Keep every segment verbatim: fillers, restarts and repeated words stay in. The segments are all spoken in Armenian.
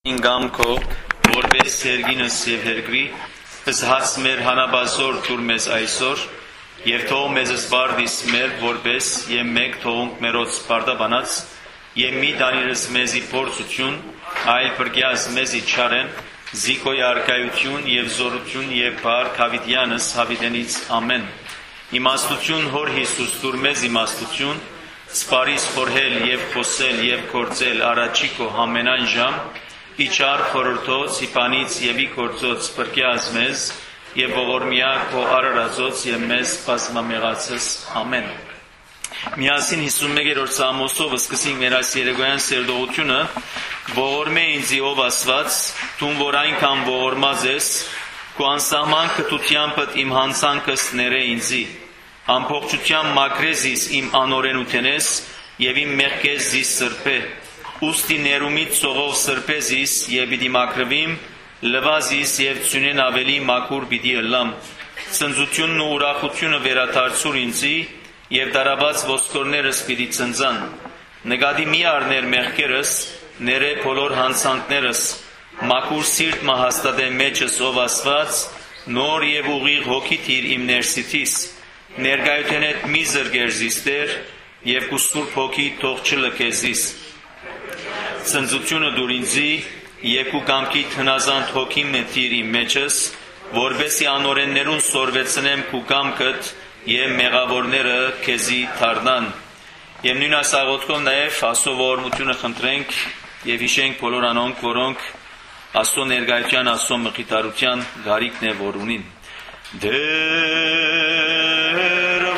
Ինգամքո, որպես Սերգինս և հերգրի, զհաց մեր հանաբազոր թուր մեզ այսօր, և թող մեզ զբարդիս մեր, որպես և մեկ թողունք մերոց բարդաբանած, և մի դանիրս մեզի փորձություն, այլ պրկյազ մեզի չարեն, զիկոյ արկայություն և զորություն և բար կավիդյանս հավիտենից ամեն։ Իմաստություն հոր Հիսուս դուր մեզ իմաստություն, սպարիս խորհել և խոսել և գործել առաջիկո համենայն ժամ, իչար խորորդոց, հիպանից և ի գործոց պրկյազ մեզ, և ողորմյա քո արարածոց և մեզ բազմամեղացս ամեն։ Միասին հիսունմեկերորդ Սաղմոսով սկսենք մեր այս երեկոյան սերտողությունը, ողորմե ինձի ով ասված, տուն որ այնքան ողորմած ես, քո անսահման քթությամբ իմ հանցանքս ներե ինձի, ամբողջությամբ մաքրես իս իմ անօրենութենես և իմ մեղքես զիս սրբե, ուստի ներումից սողով սրբես իս և պիտի մաքրվիմ, լվազ իս և ծյունեն ավելի մաքուր պիտի ըլլամ, ցնծությունն ու ուրախությունը վերադարձուր ինձի և դարաբաց ոսկորներս պիտի ցնծան, նկատի մի առներ մեղքերս, ներե բոլոր հանցանքներս, մաքուր սիրտ հաստատե մեջս ով ասված, նոր և ուղիղ հոգի թիր իմ ներսիթիս, ներկայութենետ մի զրկեր զիս Տեր, և քու սուրբ հոգի թող չլքեզիս, ցնծությունը դուր ինձի և քու կամքիդ հնազանդ հոգին թիր իմ մեջս, որպեսզի անօրեններուն սորվեցնեմ քու կամքդ և մեղավորները քեզի դառնան։ Եվ նույն այս աղոթքով նաև Աստծո ողորմությունը խնդրենք և հիշենք բոլոր անոնք, որոնք Աստծո ներկայության, Աստծո մխիթարության գարիքն է որ ունին։ Դեր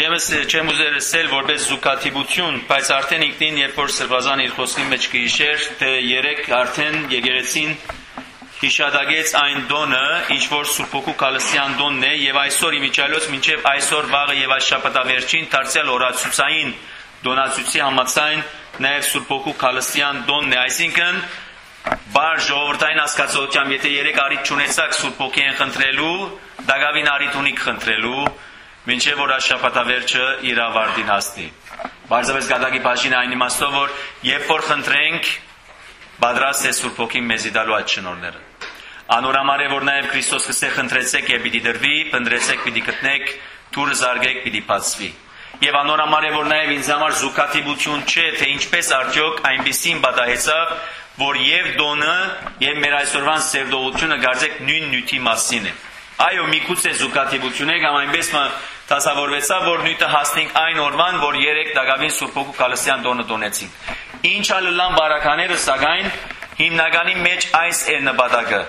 Այլևս չեմ ուզեր ասել որպես զուգաթիվություն, բայց արդեն ինքնին երբ որ Սրբազան իր խոսքի մեջ կհիշեր, թե երեք արդեն եկեղեցին հիշադակեց այն դոնը, ինչ որ Սուրբ Հոգու Քալստյան դոնն է, եւ այսօր իմիջիալոց մինչեւ այսօր վաղը եւ այս շաբաթավերջին դարձյալ օրացուցային դոնացույցի համաձայն նաեւ Սուրբ Հոգու Քալստյան դոնն է, այսինքն բար ժողովրդային հասկացությամբ եթե երեք արիթ չունեցաք Սուրբ Հոգին խնդրելու, դակավին արիթ ունիք խնդրելու, մինչև որ այս շաբաթավերջը իր ավարտին հասնի։ Բարձրապես գադակի բաժինը այն իմաստով, որ երբ որ խնդրենք, պատրաստ է Սուրբ Հոգին մեզի տալու այդ շնորհները։ Անորամար է, որ նաև Քրիստոս կսե խնդրեցեք եւ պիտի դրվի, փնտրեցեք պիտի գտնեք, դուռը զարգեք պիտի բացվի։ Եվ անորամար է, որ նաև ինձ համար զուգաթիվություն չէ, թե ինչպես արդյոք այնպեսին պատահեցավ, որ եւ դոնը եւ մեր այսօրվան սերդողությունը գարձեք նույն նյութի մասին է։ Այո, միգուցե զուգաթիվություն է, կամ այնպես դասավորվեցավ, որ նույնը հասնենք այն օրվան, որ երեք դակավին Սուրբ Հոգու Քալստյան դոնը դոնեցինք։ Ինչ ալլան բարակաները, սակայն հիմնականի մեջ այս է նպատակը։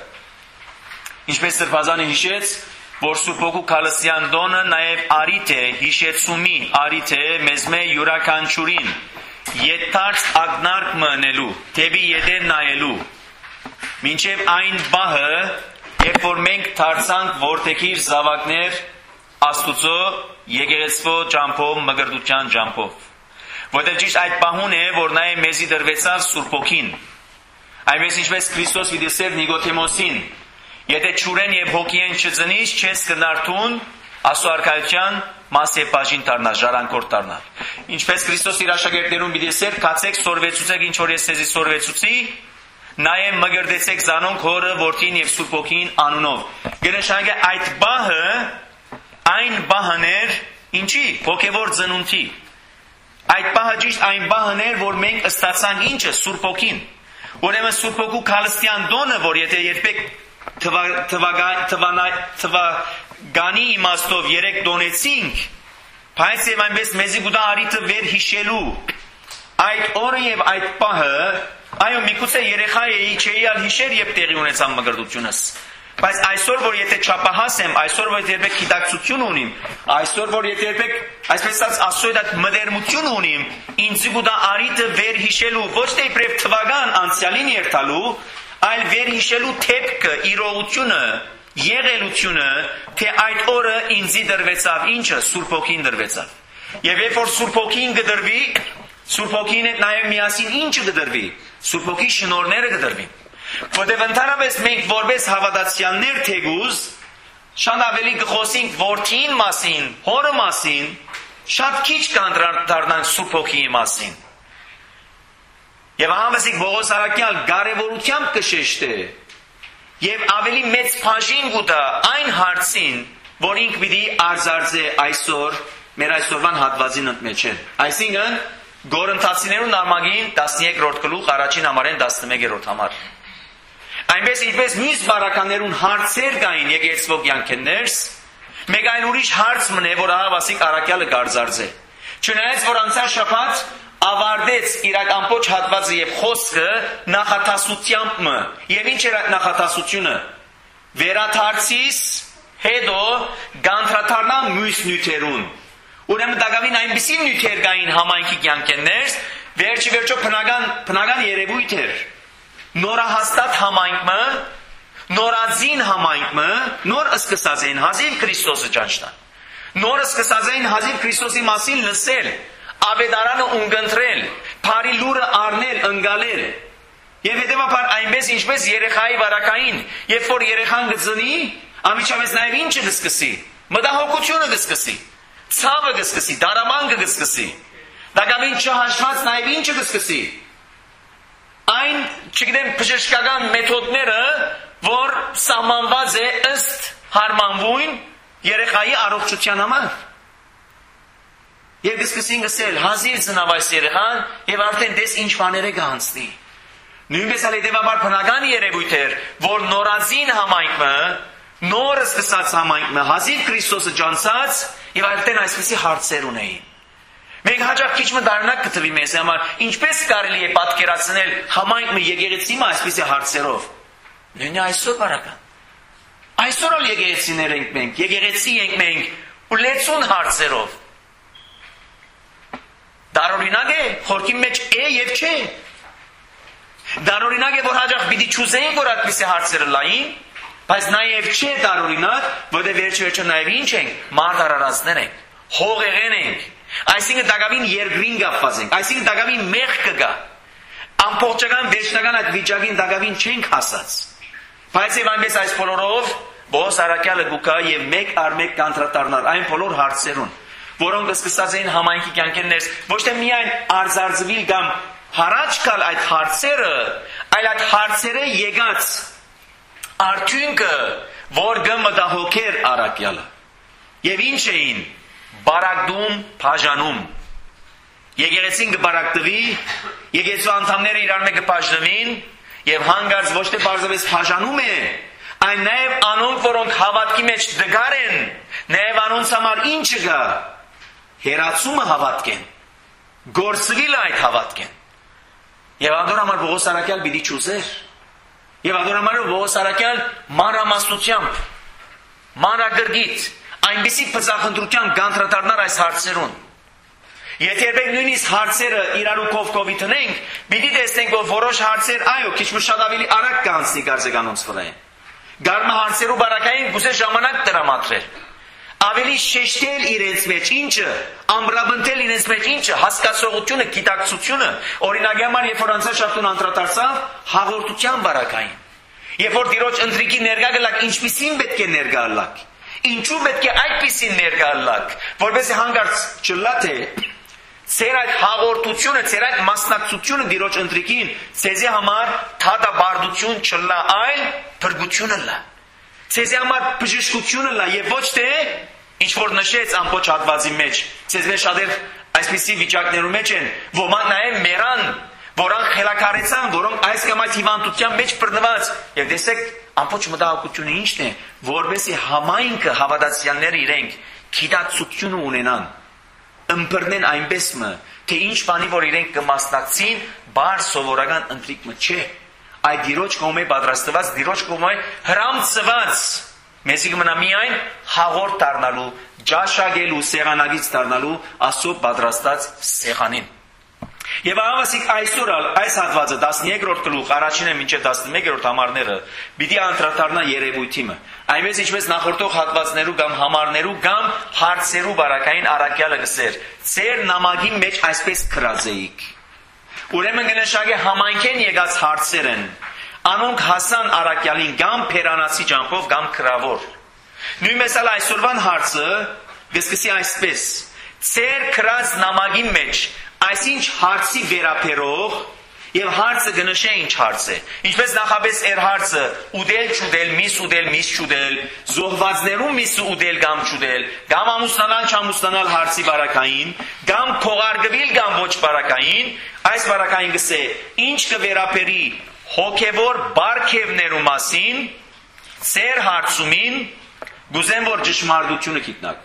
Ինչպես Սրբազանը հիշեց, որ Սուրբ Հոգու Քալստյան դոնը նաև արիթ է, հիշեցումի արիթ է մեզ մե յուրաքանչյուրին ետարց ակնարկ մնելու, թեպի ետեր նայելու, մինչև այն բահը, երբ որ մենք դարձանք որդեքիր զավակներ Աստուծո եկեղեցվո ճամփով, մգրտության ճամփով։ Որտեղ ճիշտ այդ պահուն է, որ նա մեզի դրվեցավ Սուրբ Հոգին։ Այնպես ինչպես Քրիստոս իդեսեր Նիկոդեմոսին, եթե ճուրեն եւ հոգին չծնից, չես կնարթուն Աստծո արքայության մաս եւ բաժին դառնա, ժառանգորդ դառնա։ Ինչպես Քրիստոս իր աշակերտներուն իդեսեր, կացեք սորվեցուցեք, ինչ որ ես ցեզի սորվեցուցի, Նաև մգրտեցեք զանոնք հորը, որդին եւ Սուրբ Հոգին անունով։ Գերեշանգե այդ բահը այն բահն էր, ինչի հոգևոր ծնունդի։ Այդ բահը ճիշտ այն բահն էր, որ մենք ստացանք ինչը Սուրբ Հոգին։ Ուրեմն Սուրբ Հոգու Քալստյան դոնը, որ եթե երբեք թվագանի իմաստով երեք դոնեցինք, բայց եւ այնպես մեզի գուտա արիթը վեր հիշելու այդ օրը եւ այդ բահը Այո, միգուցե երեխա էի, չէի ալ հիշեր, երբ տեղի ունեցավ մգրտությունս։ Բայց այսօր, որ եթե չափահաս եմ, այսօր, որ եթե երբեք գիտակցություն ունիմ, այսօր, որ եթե երբեք, այսպես ասած, Աստծո այդ մտերմություն ունիմ, ինձ գուտա արիթը վեր հիշելու, ոչ թե իբրև թվական անցյալին երթալու, այլ վեր հիշելու թեփքը, իրողությունը, եղելությունը, թե այդ օրը ինձի դրվեցավ, ինչը Սուրբ Հոգին դրվեցավ։ Եվ երբ որ Սուրբ Հոգին կդրվի, Սուրբ Հոգին հետ նաև միասին ինչը կդրվի, Սուրբ Հոգի շնորհները կդրվի։ Որտեղ ընդհանրապես մենք որպես հավատացյալներ թեկուզ շատ ավելի կխոսենք որդին մասին, հորը մասին, շատ քիչ կանդրադառնանք Սուրբ Հոգիի մասին։ Եվ համեսիկ Պողոս Արաքյալ կարևորությամբ կշեշտե եւ ավելի մեծ բաժին կտա այն հարցին, որ ինք պիտի արձարծե այսօր մեր այսօրվան հատվածին ընդմեջել։ Այսինքն Գորընթացիներուն նամակին տասնյոթերորդ գլուխ առաջին համարեն տասնմեկերորդ համար։ Այնպես ինչպես մյուս բարականներուն հարցեր կային եկեղեցվո կյանքներս, մեկ այլ ուրիշ հարց մնե, որ ահավասիկ Արաքյալը կարձարձե։ Չնայած որ անցյալ շաբաթ ավարտեց իր ամբողջ հատվածը եւ խոսքը նախատասությամբ մը։ Եվ ինչ էր այդ նախատասությունը։ Վերաթարցիս հետո գանտրաթարնա մյուս նյութերուն։ Ուրեմն դակավին այնպիսի նյութեր կային համայնքի կյանքներս, վերջի վերջո բնական բնական երևույթ էր։ Նորահաստատ համայնքը, նորածին համայնքը, նոր սկսած էին հազիվ Քրիստոսը ճանչտան։ Նոր սկսած էին հազիվ Քրիստոսի մասին լսել, ավետարանը ունգընտրել, բարի լուրը առնել, ընկալել։ Եվ հետևաբար այնպես ինչպես երեխայի վարակային, երբ որ երեխան գծնի, ամիջապես նաև ինչը կսկսի, մտահոգությունը կսկսի, ցավը կսկսի, դարամանկը կսկսի, դակամին չհաշված նաև ինչը կսկսի, այն, չգիտեմ, բժշկական մեթոդները, որ սահմանված է ըստ հարմանվույն երեխայի առողջության համար։ Եվ կսկսին գսել, հազիվ ծնավ այս երեխան, եւ արդեն դες ինչ բաներ է կհանցնի։ Նույնպես ալ հետևաբար բնական երևույթ էր, որ նորածին համայնքը, նորը սկսած համայնքը, հազիվ Քրիստոսը ջանցած, եւ արդեն այսպիսի հարցեր ունեին։ Մենք հաճախ քիչ մտարնակ կտվի մեզ համար, ինչպես կարելի է պատկերացնել համայնքը եկեղեցիմը այսպիսի հարցերով։ Նույնը այսօր բարական։ Այսօր ալ եկեղեցիներ ենք մենք, եկեղեցի ենք մենք, ու լեցուն հարցերով։ Դարօրինակ է, խորքի մեջ է եւ չէ։ Դարօրինակ է, որ հաջող պիտի չուզեին, որ այդպիսի հարցերը լային, բայց նաեւ չէ դարօրինակ, որտեղ վերջ-վերջը նաեւ ինչ ենք, մարտարարածներ ենք, հողեղեն ենք, այսինքն դակավին երկրին կապված ենք, այսինքն դակավին մեղք կգա, ամբողջական վերջնական այդ վիճակին դակավին չենք հասած։ Բայց եւ այնպես այս բոլորով Բոս Արաքյալը գուկա եւ մեկ առ մեկ կանտրատարնալ այն բոլոր հարցերուն, որոնք սկսած էին համայնքի կյանքերներս, ոչ թե միայն արձարծվել կամ հարաճ կալ այդ հարցերը, այլ այդ հարցերը եկած արդյունքը, որ գմտահոգեր Արաքյալը։ Եվ ինչ էին բարակդում, բաժանում։ Եկեղեցին կբարակտվի, եկեղեցու անդամները իրար մեկ կբաժնվին, եւ հանգարց ոչ թե բարձրապես բաժանում է, այն նաեւ անոնք, որոնք հավատքի մեջ դգար են, նաեւ անոնց համար ինչը գա, հերացումը հավատքեն, գործվիլ այդ հավատքեն։ Եվ անդոր համար Բողոս Արաքյալ պիտի չուզեր, եւ անդոր համար Բողոս Արաքյալ մանրամասնությամբ, մանրագրգիծ, այնպիսի բծախնդրության գանտրատարնար այս հարցերուն։ Եթե երբեք նույնիսկ հարցերը իրարու կողքովի տնենք, պիտի տեսնենք, որ որոշ հարցեր, այո, քիչ մը շատ ավելի արագ կանցնի կարծեկանոնց վրա են։ Գարմը հարցերու բարակային գուցե ժամանակ տրամադրել։ Ավելի շեշտել իրենց մեջ ինչը, ամրապնդել իրենց մեջ ինչը, հասկացողությունը, գիտակցությունը, օրինակի համար, երբ որ անցաշախտուն անդրադարձավ, հաղորդության բարակային։ Երբ որ Տիրոջ ընթրիքի ներկա գլակ, ինչպիսին պետք է ներկա գլակ։ Ինչու պետք է այդպիսին ներկա գլակ, որպեսզի հանգարց չլա թե Ձեր այդ հաղորդությունը, ձեր այդ մասնակցությունը Տիրոջ ընթրիքին, ցեզի համար թադաբարդություն չլա, այլ փրկությունը լա։ Ցեզի համար բժշկությունը լա եւ ոչ թե ինչ որ նշեց ամբողջ հատվածի մեջ։ Ցեզ մեր շատեր այսպիսի վիճակներում մեջ են, ոմանք նաեւ մեռան, որոնք խելակարեցան, որոնք այս կամ այդ հիվանդության մեջ բռնված։ Եվ տեսեք, ամբողջ մտահոգությունը ինչն է, որովհետեւ համայնքը հավատացյալները իրենք գիտակցությունը ունենան։ Ըմբռնեն այնպես մը, թե ինչ բանի որ իրենք կմասնակցին, բար սովորական ընթրիքը չէ։ Այդ Տիրոջ կողմէ պատրաստված, Տիրոջ կողմէ հրամցված, մեզի կմնա միայն հաղորդ դառնալու, ջաշակելու, սեղանագից դառնալու Աստծո պատրաստած սեղանին։ Եվ ահավասիկ այսօր այս հատվածը տասներորդ գլուխ առաջինը մինչև տասնմեկերորդ համարները պիտի անդրադառնա երևույթիմը։ Այնպես ինչպես նախորդող հատվածներու կամ համարներու կամ հարցերու բարակային Արաքյալը գսեր, ձեր նամակի մեջ այսպես գրած էիք։ Ուրեմն կնշանակե համայնքեն եկած հարցեր են, անոնք հասան Արաքյալին կամ փերանացի ջանքով կամ քրավոր։ Նույնպես էլ այսօրվան հարցը գսկսի այսպես. ձեր գրած նամակի մեջ այսինչ հարցի վերապերող եւ հարցը գնշե ինչ հարց է։ Ինչպես նախապես էր հարցը ուդել չուդել, միս ուդել, միս չուդել, զոհվածներու միս ուդել կամ չուդել, կամ ամուսնանալ չամուսնանալ հարցի բարակային, կամ փողարգվել կամ ոչ բարակային, այս բարակային գսե ինչ կվերապերի հոգեվոր բարգևներու մասին, ձեր հարցումին գուզեմ որ ճշմարտությունը գիտնաք։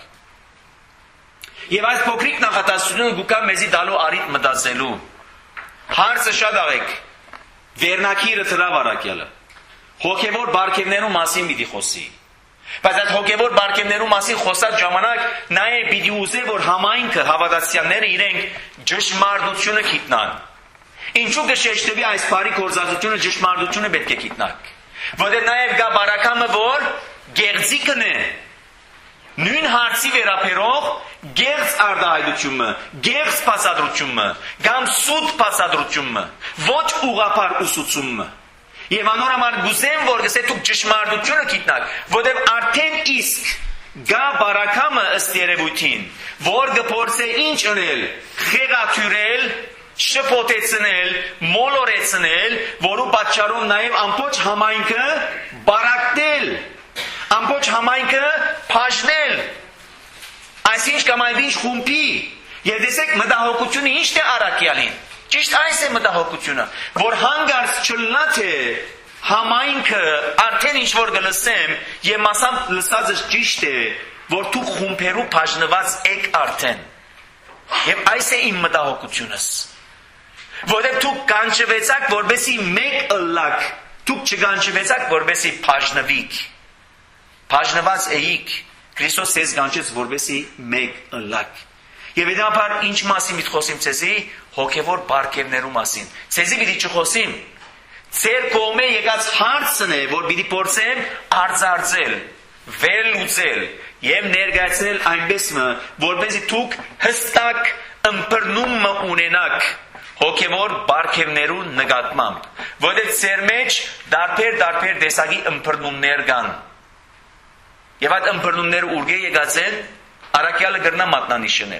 Եվ այս փոքրիկ նախատասությունը գուկա մեզի դալու արիտ մտածելու։ Հարցը շատ աղեք, վերնակիրը թրավ Արաքյալը, հոգևոր բարգևներու մասին պիտի խոսի։ Բայց այդ հոգևոր բարգևներու մասին խոսած ժամանակ նաև պիտի ուզե, որ համայնքը, հավատացյալները իրենք ճշմարտությունը գիտնան։ Ինչու կշեշտվի այս բարի գործածությունը ճշմարտությունը պետք է գիտնաք։ Որտեղ նաև գա բարակամը, որ գեղձիկն է։ Նույն հարցի վերապերող գեղձ արտահայտությունը, գեղձ բացատրությունը, կամ սուտ բացատրությունը, ոչ ուղղափառ ուսուցումը։ Եվ անորոմար գուզեմ որ գսե դուք ճշմարտությունը գիտնաք, որտեղ արդեն իսկ գա բարակամը ըստ երևույթին, որ կփորձե ինչ անել, խեղաթյուրել, շփոթեցնել, մոլորեցնել, որու պատճառով նաև ամբողջ համայնքը բարակտել, ամբողջ համայնքը բաժնել, այսինչ կամ այնինչ խումբի։ Եվ տեսեք մտահոգությունը ինչն է Արաքյալին։ Ճիշտ այս է մտահոգությունը, որ հանգարց չլնա թե համայնքը արդեն ինչ որ կլսեմ եւ մասամբ լսածը ճիշտ է, որ դու խումբերու բաժնված եք արդեն։ Եվ այս է իմ մտահոգությունս։ Որտեղ դու կանչվեցաք որբեսի մեկ ըլլակ, դու չկանչվեցաք որբեսի բաժնվիք։ Բաժնված էիք, Քրիստոս ձեզ կանչեց որբեսի մեկ ըլլակ։ Եվ հետապար ինչ մասին պիտի խոսիմ ցեզի, հոգևոր բարգևներու մասին։ Ցեզի պիտի չխոսիմ։ Ձեր կողմէ եկած հարցն է, որ պիտի փորձեմ արձարծել, վերլուծել եւ ներկայացնել այնպես, որպեսզի դուք հստակ ըմբռնում ունենաք հոգևոր բարգևներու նկատմամբ, որովհետեւ ձեր մեջ դարբեր-դարբեր տեսակի ըմբռնումներ կան։ Եվ այդ ըմբռնումները ուղղե եկած են առաքյալը գրնա մատնանիշներ։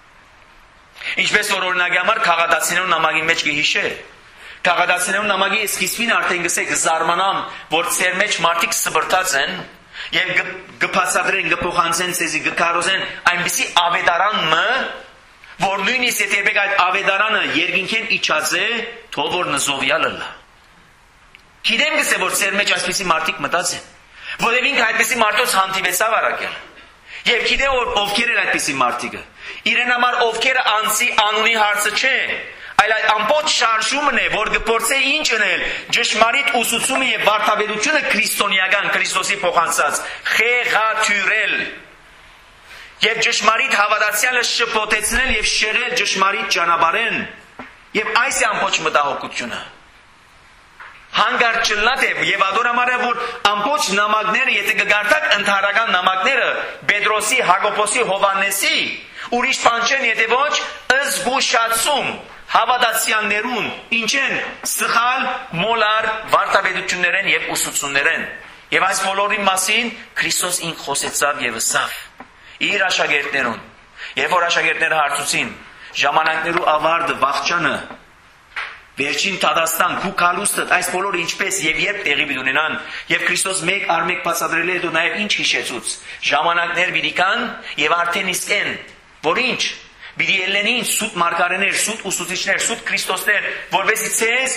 Ինչպես որ օրինակի համար քաղաքացիներու նամակի մեջ կհիշեր։ Քաղաքացիներու նամակի սկիզբին արդեն գսեք զարմանամ, որ ձեր մեջ մարդիկ սբրտած են եւ գփացադրեն, գփոխանցեն, ցեզի գկարոզեն այնպիսի ավետարանը, որ նույնիսկ եթե եք այդ ավետարանը երկինքեն իջած է, թող որ նզովյալը լա։ Գիտեմ գսե որ ձեր մեջ այսպիսի մարդիկ մտած են, որովհետեւ ինքը այդպիսի մարդոց հանդիպեցավ առաքյալ։ Եվ գիտեմ որ ովքեր են այդպիսի մարդիկը։ Իրեն համար ովքեր անցի անունի հարցը չէ, այլ այդ ամբողջ շարժումն է, որ գործե ինչ ունել ճշմարիտ ուսուցումը եւ վարդապետությունը քրիստոնեական Քրիստոսի փոխանցած խեղաթյուրել եւ ճշմարիտ հավատացյալը շփոթեցնել եւ շեղել ճշմարիտ ճանապարհեն եւ այս է ամբողջ մտահոգությունը։ Հանգար չլատ է եւ ադորամարը որ ամբողջ նամակները եթե կգարտակ ընդհանրական նամակները Պետրոսի, Հակոբոսի, Հովանեսի ուրիշ բան չեն եթե ոչ զգուշացում հավատացյալներուն ինչ են սխալ մոլար վարդապետություններ են եւ ուսուցումներ են եւ այս բոլորի մասին Քրիստոս ինք խոսեցավ եւ ասավ իր աշակերտներուն եւ որ աշակերտները հարցուցին ժամանակներու ավարտը վաղճանը Վերջին Տադաստան, Քուքալուստը, այս բոլորը ինչպես եւ երբ տեղի ունենան, եւ Քրիստոս մեկ առ մեկ բացատրել է դու նաեւ ինչ հիշեցուց։ Ժամանակներ պիտի կան եւ արդեն իսկ են, որ ինչ պիտի ելնեն սուտ մարգարեներ, սուտ ուսուցիչներ, սուտ Քրիստոսներ, որովհետեւ ցեզ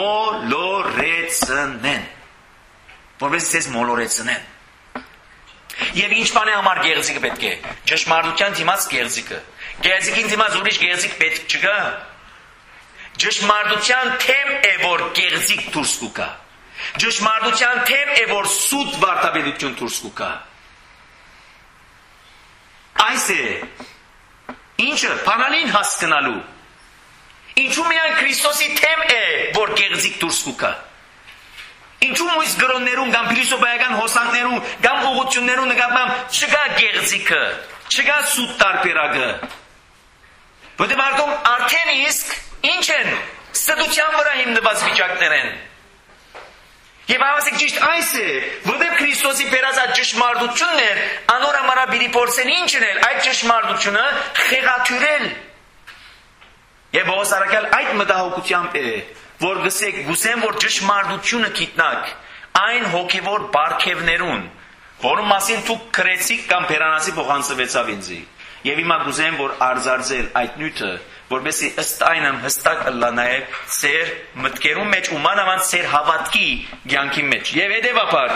մոլորեցնեն։ Որովհետեւ ցեզ մոլորեցնեն։ Եվ ինչ բան է համար գեղձիկը պետք է։ Ճշմարտության դիմաց գեղձիկը։ Գեղձիկին դիմաց ուրիշ գեղձիկ պետք չկա։ Ճշմարտության թեմ է որ գեղձիկ դուրս կուկա։ Ճշմարտության թեմ է որ սուտ վարդապետություն դուրս կուկա։ Այս է ինչը բանալին հասկանալու։ Ինչու միայն Քրիստոսի թեմ է որ գեղձիկ դուրս կուկա։ Ինչու մույս գրոններուն կամ փիլիսոփայական հոսանքներուն կամ ուղղություններուն նկատմամբ չկա գեղձիկը, չկա սուտ տարբերակը։ Որտեղ արդեն արդեն իսկ ինչ են ստության վրա հիմնված վիճակներ են։ Եվ հավասիկ ճիշտ այս է, որտեղ Քրիստոսի բերած այդ ճշմարտությունն էր, անորամարա պիտի փորձեն ինչ անել այդ ճշմարտությունը խեղաթյուրել։ Եվ Պողոս առաքյալ այդ մտահոգությամբ է, որ գսեք գուսեմ որ ճշմարտությունը գիտնակ այն հոգևոր բարգևներուն, որում մասին դուք քրեցիք կամ բերանացի փոխանցվեցավ ինձի։ Եվ հիմա գուզեմ որ արձարծել այդ նյութը, որովհետեւ ըստ այնմ հստակ ըլլա նաև ծեր մտքերում մեջ ու մանավանդ ծեր հավատքի ցանկի մեջ։ Եվ հետևաբար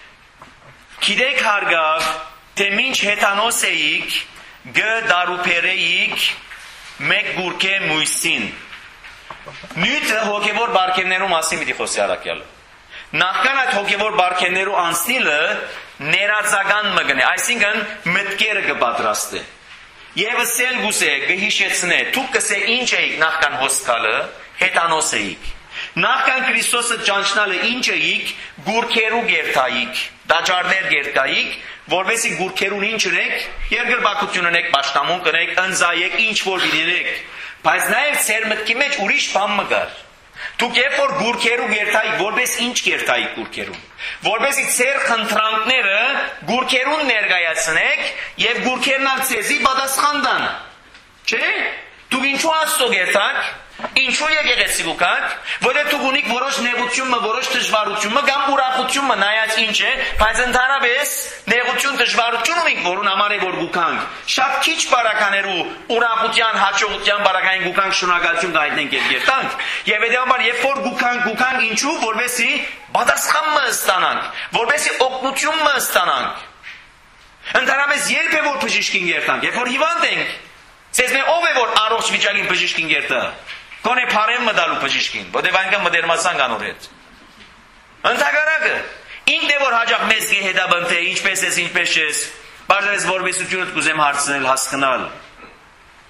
գիտեք հարգավ, թե մինչ հեթանոս էիք, գ դարուփերեիք մեկ գուրկե մույսին։ Նյութը հոգևոր բարգևներու մասին պիտի խոսի առաքյալը։ Նախքան այդ հոգևոր բարգևներու անցնելը ներածական մգնե, այսինքն մտքերը կպատրաստե։ Եվ սել գուսե գհիշեցնե, դուք կսե ինչ էիք նախքան հոսքալը, հետանոս էիք։ Նախքան Քրիստոսը ճանչնալը ինչ էիք, գուրքերու գերտայիք, դաջարներ գերտայիք, որովհետեւ գուրքերուն ինչ ունեք, երկրպագություն ունեք, պաշտամունք ունեք, ընձայեք, ինչ որ լինեք։ Բայց նաև ծեր մտքի մեջ ուրիշ բան մը կար։ Դուք երբ որ գուրքերու գերտայիք, որպես ինչ գերտայիք գուրքերուն։ Որպեսզի ծեր խնդրանքները գուրքերուն ներկայացնեք եւ գուրքերն ալ ցեզի պատասխան տան։ Չէ՞։ Դուք ինչու աստծո գերտաք, ինչու եկեղեցի գուկաք, որը դուք ունիք որոշ նեղությունը, որոշ դժվարությունը կամ ուրախությունը, նայած ինչ է, բայց ընդհանրապես նեղություն, դժվարություն ունիք, որուն համար է որ գուկանք։ Շատ քիչ բարականերու ուրախության, հաջողության բարականին գուկանք շնորհակալություն կհայտնենք եւ գերտանք։ Եվ հետեւաբար երբ որ գուկանք, գուկանք ինչու, որովհետեւ պատասխան մը ստանանք, որովհետեւ օգնություն մը ստանանք։ Ընդհանրապես երբ է որ բժիշկին գերտանք, երբ որ հիվանդ ենք, ցեզ մե ով է որ առողջ վիճակին բժիշկին գերտա։ Կոնե փարեմ մդալու բժիշկին, որտեղ այնքան մդերմացան կան օրից։ Ընդհակառակը, ինքն է որ հաջող մեզ գեհետաբնթե, ինչպես ես, ինչպես ես, բաժանես որովհետեւ կուզեմ հարցնել, հասկանալ։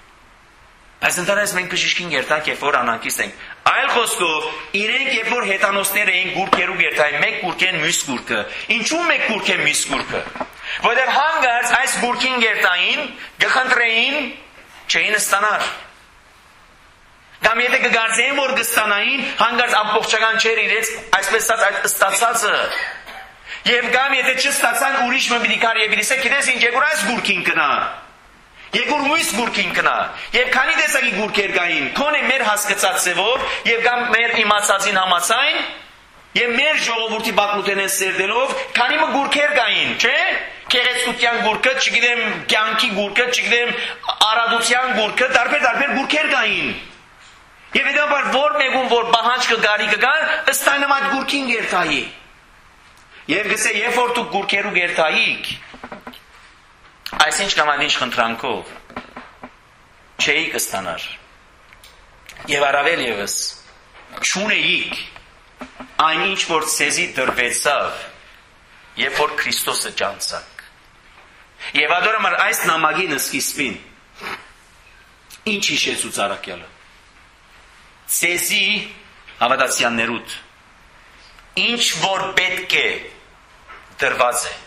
Բայց ընդհանրապես մենք բժիշկին երթանք, երբ որ անանկիստ ենք։ Այլ խոսքով, իրենք երբ որ հետանոսներ էին գուրքերու երթային, մեկ գուրքեն մյուս գուրքը։ Ինչու մեկ գուրքեն մյուս գուրքը։ Որտեղ հանգարց այս գուրքին երթային գխնդրեին չէին ստանալ։ Կամ եթե կգարձեին, որ կստանային, հանգարց ամբողջական չէր իրենց, այսպես ասած, այդ ստացածը։ Եվ կամ եթե չստացան, ուրիշ մը պիտի կար եւ պիտի ասե, գիտես ինչ, եկուր այս գուրքին կնա։ Եկուր մյուս գուրքին կնա։ Եվ քանի տեսակի գուրքեր կային, քոնե մեր հասկացած ծևով եւ կամ մեր իմացածին համացայն եւ մեր ժողովրդի բակմուտենեն սերդելով, քանի մը գուրքեր կային, չէ՞։ Քեղեցկության գուրքը, չգիտեմ, կյանքի գուրքը, չգիտեմ, արադության գուրքը, տարբեր-տարբեր գուրքեր կային։ Եվ հետո որ մեկում որ բահանջ կգարի կգան, ըստ այն այդ գուրքին երթայի։ Եվ գսե, երբ որ դուք գուրքերու երթայիք, այսինչ կամ այնինչ խնդրանքով չէի կստանար։ Եվ առավել ևս չունեիք այն ինչ որ ցեզի դրվեցավ, երբ որ Քրիստոսը ճանցակ։ Եվ ադորամար այս նամակի սկիզբին ինչ հիշեցուց առաքյալը։ Ցեզի հավատացյալներուդ ինչ որ պետք է դրված է։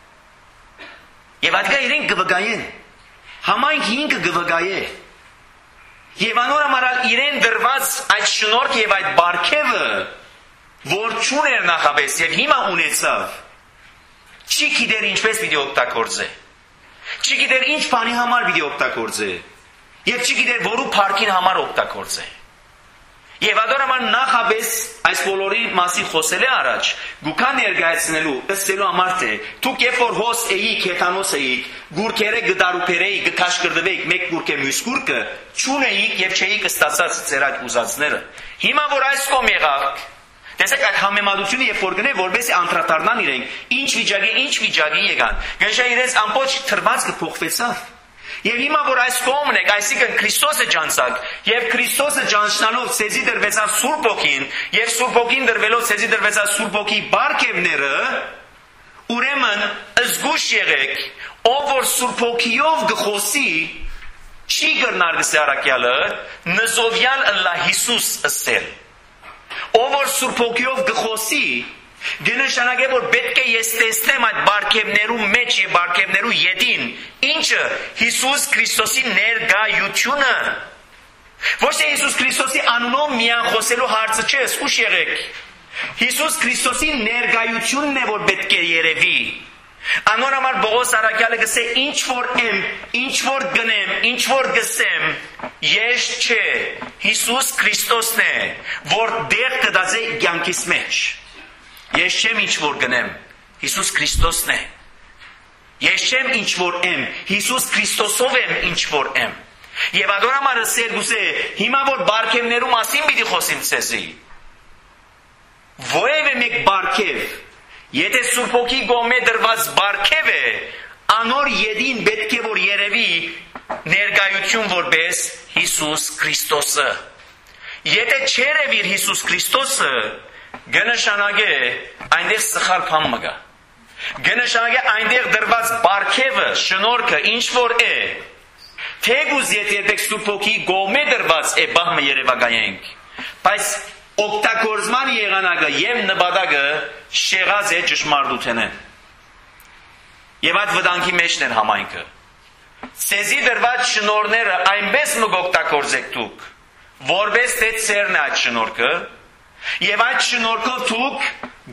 Եվ այդ գա իրենք գվգայեն, համայնք ինքը գվգայե, և անորամարալ իրեն դրված այդ շնորք և այդ բարգևը, որ չուներ նախապես և հիմա ունեցավ, չի գիտեր ինչպես պիտի օգտագործե, չի գիտեր ինչ բանի համար պիտի օգտագործե, և չի գիտեր որու փառքին համար օգտագործե։ Եվ ադորաման նախապես այս բոլորի մասի խոսել է առաջ, գուքա ներգայացնելու, ըստելու համար թե, դուք երբ որ հոս էիք, հեթանոս էիք, գուրքերը գդարուպերեիք, գքաշկրդվեիք, մեկ գուրք է մյուս գուրքը, չունեիք և չէիք ստացած ձեր այդ ուզածները։ Հիմա որ այս կոմ եղաք, տեսեք այդ համեմատությունը երբ որ գնե, որպեսզի անդրադառնան իրենք, ինչ վիճակի, ինչ վիճակի եկան, գնշա իրենց ամբողջ թրված կփոխվեցավ։ Եվ հիմա որ այս կողմն եք, այսինքն Քրիստոսը ճանցակ, եւ Քրիստոսը ճանչնալով ցեզի դրվեցավ Սուրբ Ոգին, եւ Սուրբ Ոգին դրվելով ցեզի դրվեցավ Սուրբ Ոգի բարգևները, ուրեմն զգուշ եղեք, ով որ Սուրբ Ոգիով գխոսի, չի գրնար գսե առաքյալը, նզովյալ ըլլա Հիսուս ըստել։ Ով որ Սուրբ Ոգիով գխոսի, դնշանագե որ պետք է ես տեսնեմ այդ բարգևներու մեջ եւ բարգևներու յետին, ինչը Հիսուս Քրիստոսի ներգայությունը։ Ոչ թե Հիսուս Քրիստոսի անունով միան խոսելու հարցը չէ, ուշ եղեք։ Հիսուս Քրիստոսի ներգայությունն է որ պետք է երևի։ Անորամար Պողոս առաքյալը գսե ինչ որ եմ, ինչ որ գնեմ, ինչ որ գսեմ, ես չէ, Հիսուս Քրիստոսն է, որ դեր կդածե կյանքիս մեջ։ Ես չեմ ինչ որ գնեմ, Հիսուս Քրիստոսն է։ Ես չեմ ինչ որ եմ, Հիսուս Քրիստոսով եմ ինչ որ եմ։ Եվ ադորամարը սերգուս է, հիմա որ բարգևներու մասին պիտի խոսիմ ցեզի։ Որևէ մեկ բարգև, եթե Սուրբ Ոգի գոմե դրված բարգև է, անոր յետին պետք է որ երևի ներգայություն որպես Հիսուս Քրիստոսը։ Եթե չերևիր Հիսուս Քրիստոսը, գնշանագե այնտեղ սխալ բան մգա։ Գնշանագե այնտեղ դրված բարգևը, շնորհքը ինչ որ է, թեգուզ եթե երբեք Սուրբ Ոգի գոմե դրված է բահմը երևակայենք, բայց օգտագործման եղանակը եւ նպատակը շեղած է ճշմարտութենը։ Եվ այդ վտանգի մեջն են համայնքը։ Ցեզի դրված շնորհները այնպես մգ օգտագործեք դուք, որպես թե ծերն է այդ շնորհքը, եւ այդ շնորհքով դուք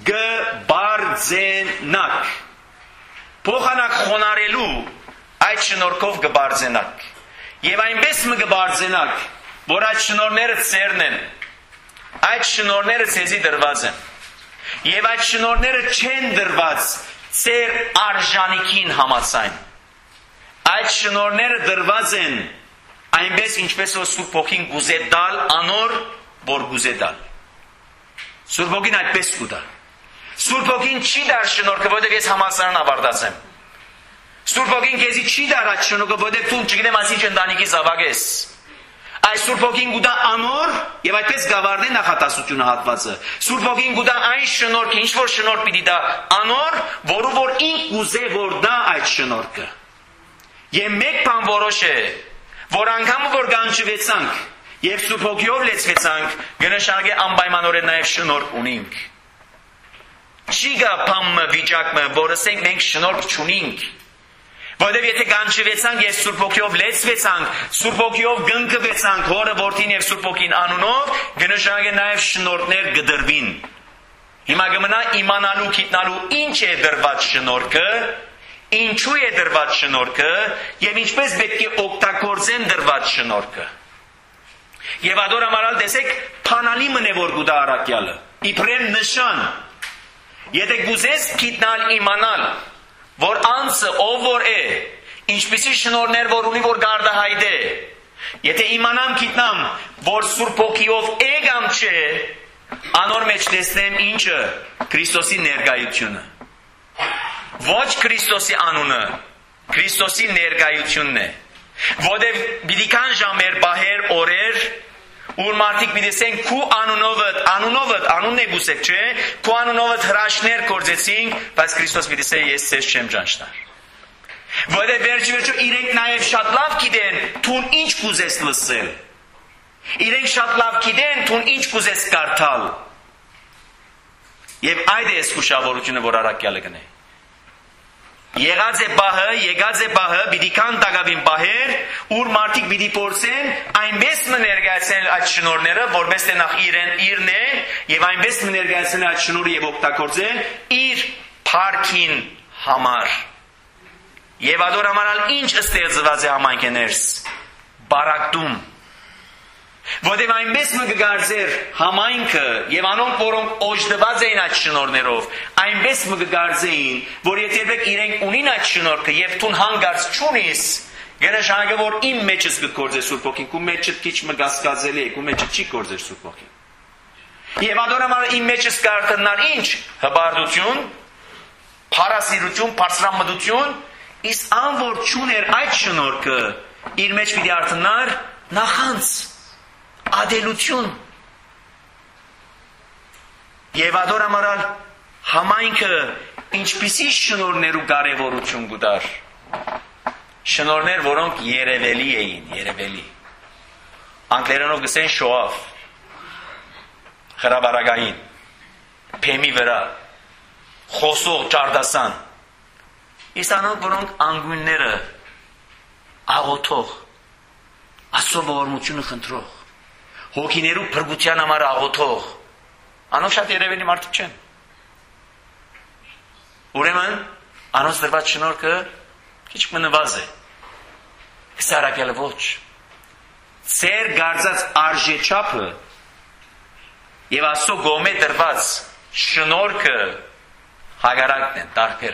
գբարձենաք։ Փոխանակ խոնարելու այդ շնորհքով գբարձենաք։ Եվ այնպես մը գբարձենաք, որ այդ շնորհները ծերն են։ Այդ շնորհները ցեզի դրված են։ Եվ այդ շնորհները չեն դրված ծեր արժանիքին համաձայն։ Այդ շնորհները դրված են այնպես ինչպես որ Սուրբ Ոգին գուզե տալ անոր, որ գուզե տալ։ Սուրբ Ոգին այդպես կուտա։ Սուրբ Ոգին չի դար շնորհքը, որովհետև ես համալսարան ավարտած եմ։ Սուրբ Ոգին քեզի չի դար այդ շնորհքը, որովհետև դու չգիտեմ ասիչ ընտանիքի զավակ ես։ Այս Սուրբ Ոգին գուտա անոր եւ այդպես գավառնի նախատասությունը հատվածը։ Սուրբ Ոգին գուտա այն շնորհքը, ինչ որ շնորհ պիտի դա անոր, որը որ ինք ուզե որ դա այդ շնորհքը։ Եվ մեկ բան որոշ է, որ անգամ որ գանչվեցանք եւ Սուրբ Հոգիով լեցվեցանք, կնշանակի անպայմանորեն նաեւ շնորհք ունենք։ Չի գա բամը վիճակը, որ ասենք մենք շնորհք չունենք։ Որտեւ եթե գանչվեցանք եւ Սուրբ Հոգիով լեցվեցանք, Սուրբ Հոգիով գնկվեցանք Հորը, Որդին եւ Սուրբ Հոգին անունով, կնշանակի նաեւ շնորհներ կդրվին։ Հիմա կմնա իմանալու, գիտնալու ինչ է դրված շնորհքը, ինչու է դրված շնորհքը եւ ինչպես պետք է օգտագործեն դրված շնորհքը։ Եվ ադոր ամարալ տեսեք, փանալի մնե որ գուտա առակյալը, իբրեմ նշան։ Եթե գուզես գիտնալ իմանալ, որ անձը ով որ է, ինչպիսի շնորհներ որ ունի որ գարդահայտ է, եթե իմանամ գիտնամ, որ Սուրբ Հոգիով է կամ չէ, անոր մեջ տեսնեմ ինչը Քրիստոսի ներկայությունը։ Ոչ Քրիստոսի անունը, Քրիստոսի ներկայությունն է։ Որտև բիդիկան ժամեր, բահեր, օրեր, ուր մարդիկ բիդեսեն քու անունովդ, անունովդ, անունն է գուսեք, չէ, քու անունովդ հրաշներ կործեցինք, բայց Քրիստոս բիդեսե ես սեզ չեմ ճանչնար։ Որտև վերջի վերջո իրենք նաև շատ լավ գիտեն, թուն ինչ կուզես լսել։ Իրենք շատ լավ գիտեն, թուն ինչ կուզես կարդալ։ Եվ այդ է այս խուշավորությունը, որ առակյալը գնե։ Եղած է բահը, եկած է բահը, պիտի կան տակավին բահեր, ուր մարդիկ պիտի փորձեն, այնպես մը ներկայացնել այդ շնորհները, որպես թե նախ իրեն իրն է, եւ այնպես մը ներկայացնել այդ շնորհը եւ օգտագործել իր փառքին համար։ Եվ ադոր համարալ ինչ ստեղծված է համայնքներս, բարակտում։ Որտև այնպես մը կգարձեր համայնքը եւ անոնք, որոնք օժտված էին այդ շնորհներով, այնպես մը կգարձեին, որ եթե երբեք իրենք ունին այդ շնորհքը եւ թուն հանգարց չունիս, գերեշանագը որ իմ մեջս կգործե Սուրբ Հոգին, քու մեջը քիչ մը գասկածելի է, քու մեջը չի գործեր Սուրբ Հոգին։ Եվ ադորամալ իմ մեջս կարտնար ինչ, հբարդություն, փարասիրություն, բարձրամտություն, իսկ ան որ չուներ այդ շնորհքը, իր մեջ պիտի արտնար նախանց ադելություն։ Եվ ադոր ամարալ համայնքը ինչպիսի շնորհներու կարևորություն գուտար։ Շնորհներ, որոնք երևելի էին, երևելի։ Անգլերենով գսեն շոավ, խրաբարագային, փեմի վրա, խոսող ճարդասան։ Իսկ անոնք, որոնք անգույնները աղոթող, Աստծո ողորմությունը խնդրող, հոգիներու փրկության համար աղոթող, անոնք շատ երևելի մարդիկ չեն։ Ուրեմն, անոնց դրված շնորհքը քիչ մնված է։ Սարակյալը ոչ։ Ձեր գարձած արժեչափը եւ Աստծո գոմե դրված շնորհքը հագարակն են, տարբեր։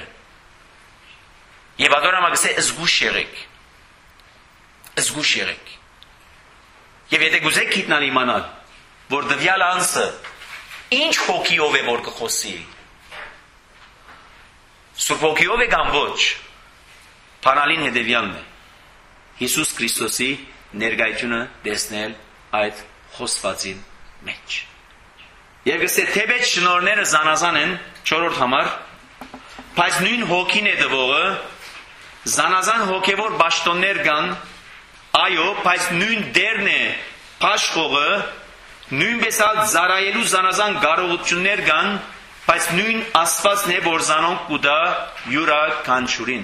Եվ ադորամա գսե զգուշ եղեք։ Զգուշ եղեք։ Եվ եթե գուզեք գիտնալ իմանալ, որ դվյալ անձը ինչ հոգիով է որ կխոսի, Սուրբ Հոգիով է կամ ոչ, բանալին հետևյալն է, Հիսուս Քրիստոսի ներկայությունը տեսնել այդ խոսվածին մեջ։ Եվ գսե թեպետ շնորհները զանազան են չորրորդ համար, բայց նույն հոգին է դվողը, զանազան հոգևոր պաշտոններ կան, այո, բայց նույն դերն է աշխողը, նույնպես ալ զարայելու զանազան կարողություններ կան, բայց նույն Աստվածն է, որ զանոնք կուտա յուրաքանչյուրին։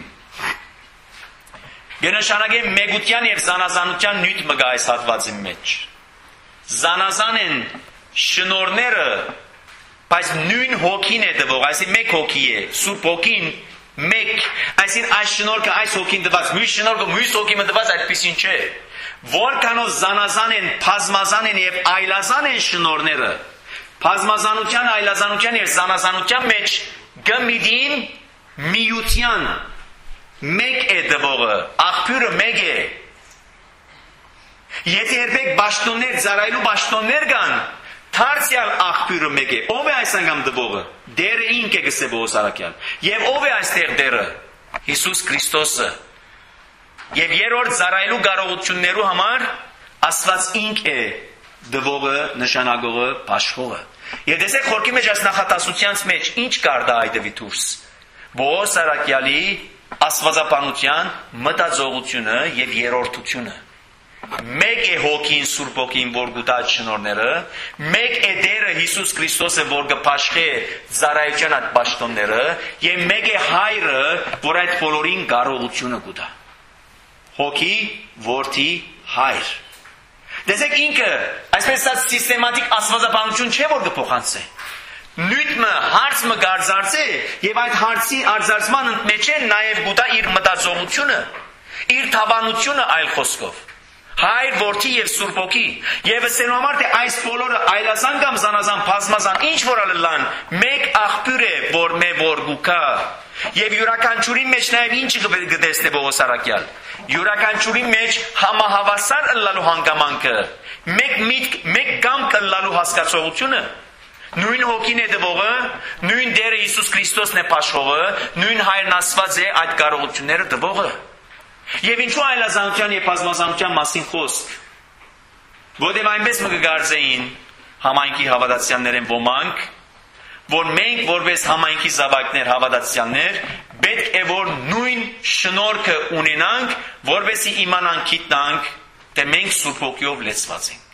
Գնշանագե մեգության եւ զանազանության նյութ մգա այս հատվածի մեջ։ Զանազան են շնորհները, բայց նույն հոգին է դվող, այսինքն մեկ հոգի է, Սուրբ Հոգին մեկ, այսինքն այս շնորհքը այս հոգին դված, մյուս շնորհքը մյուս հոգի մը դված այդպեսին չէ։ Որքանով զանազան են, բազմազան են եւ այլազան են շնորհները, բազմազանության, այլազանության եւ զանազանության մեջ գմիդին միության մեկ է դվողը, աղբյուրը մեկ է։ Եթե երբեք բաշտոններ, զարայելու բաշտոններ կան, Թարցիալ աղբյուրը մեկ է, ով է այս անգամ դվողը, դերը ինք է գսե Պողոս առաքյալ, եւ ով է այստեղ դերը, Հիսուս Քրիստոսը, եւ երրորդ զարայելու կարողություններու համար Աստված ինք է դվողը, նշանագողը, աշխողը։ Եվ տեսեք խորքի մեջ այս նախատասությանց մեջ ինչ կար դա այդվի դուրս, Պողոս առաքյալի աստվածաբանության մտածողությունը եւ երրորդությունը։ մեկ է հոգին Սուրբ Հոգին, որ գուտա շնորհները, մեկ է Տերը Հիսուս Քրիստոսը, որ կփաշխե ծառայության այդ պաշտոնները, եւ մեկ է Հայրը, որ այդ բոլորին կարողությունը գուտա։ Հոգի, Որդի, Հայր։ Դեսեք ինքը, այսպես ասած սիստեմատիկ աստվածաբանություն չէ, որ կփոխանցի։ Նույնը հարցը գարձարծե եւ այդ հարցի արձարծման մեջ է նաեւ գուտա իր մտածողությունը, իր թավանությունը այլ խոսքով։ Հայր, Որդի եւ Սուրբ Հոգի։ Եվ ասելու համար թե այս բոլորը այլազան կամ զանազան բազմազան ինչ որ ալլան, մեկ աղբյուր է, որ մե որ գուկա։ Եվ յուրաքանչյուրի մեջ նաեւ ինչ կտեսնե Պողոս առաքյալ։ Յուրաքանչյուրի մեջ համահավասար ըլլալու հանգամանքը, մեկ միտք, մեկ կամք ըլլալու հասկացողությունը։ Նույն հոգին է դվողը, նույն Տերը Հիսուս Քրիստոսն է փաշխողը, նույն Հայրն Աստված է այդ կարողությունները դվողը։ Եվ ինչու այլազանության եւ բազմազանության մասին խոսք։ Որտեղ այնպես մը կգարձեին համայնքի հավատացյալներեն ոմանք, որ մենք որպես համայնքի զավակներ հավատացյալներ պետք է որ նույն շնորհքը ունենանք, որպեսզի իմանանք, գիտնանք, թե մենք Սուրբ Հոգիով լեցված ենք։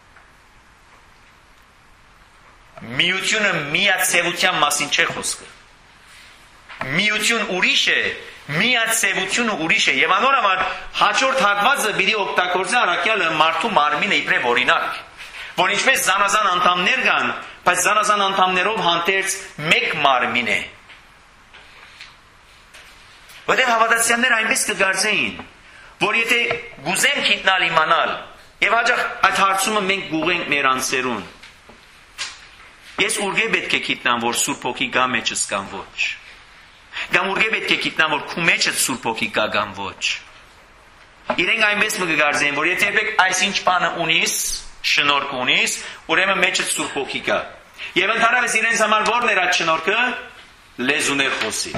Միությունը միացեվության մասին չէ խոսքը։ Միություն ուրիշ է, միացեվությունը ուրիշ է։ Եվ անորոմար հաջորդ հատվածը պիտի օգտագործի առաքյալը մարդու մարմինը իբրև օրինակ, որ ինչպես զանազան անդամներ կան, բայց զանազան անդամներով հանդերձ մեկ մարմին է։ Որտեղ հավատացյալները այնպես կգարձեին, որ եթե գուզեն գիտնալ իմանալ, եւ հաջող այդ հարցումը մենք գուղենք մեր անձերուն, ես ուրգե պետք է գիտնամ, որ Սուրբ Հոգի գա մեջս կամ ոչ։ Կամ ուրգե պետք է գիտնամ, որ քու մեջդ Սուրբ Հոգի գա կամ ոչ։ Իրենք այնպես մը կգարձեն, որ եթե եք այսինչ բանը ունիս, շնորհք ունիս, ուրեմն մեջդ Սուրբ Հոգի գա։ Եվ ընդհանրապես իրենց համար ո՞րն էր այդ շնորհքը։ Լեզուներ խոսի։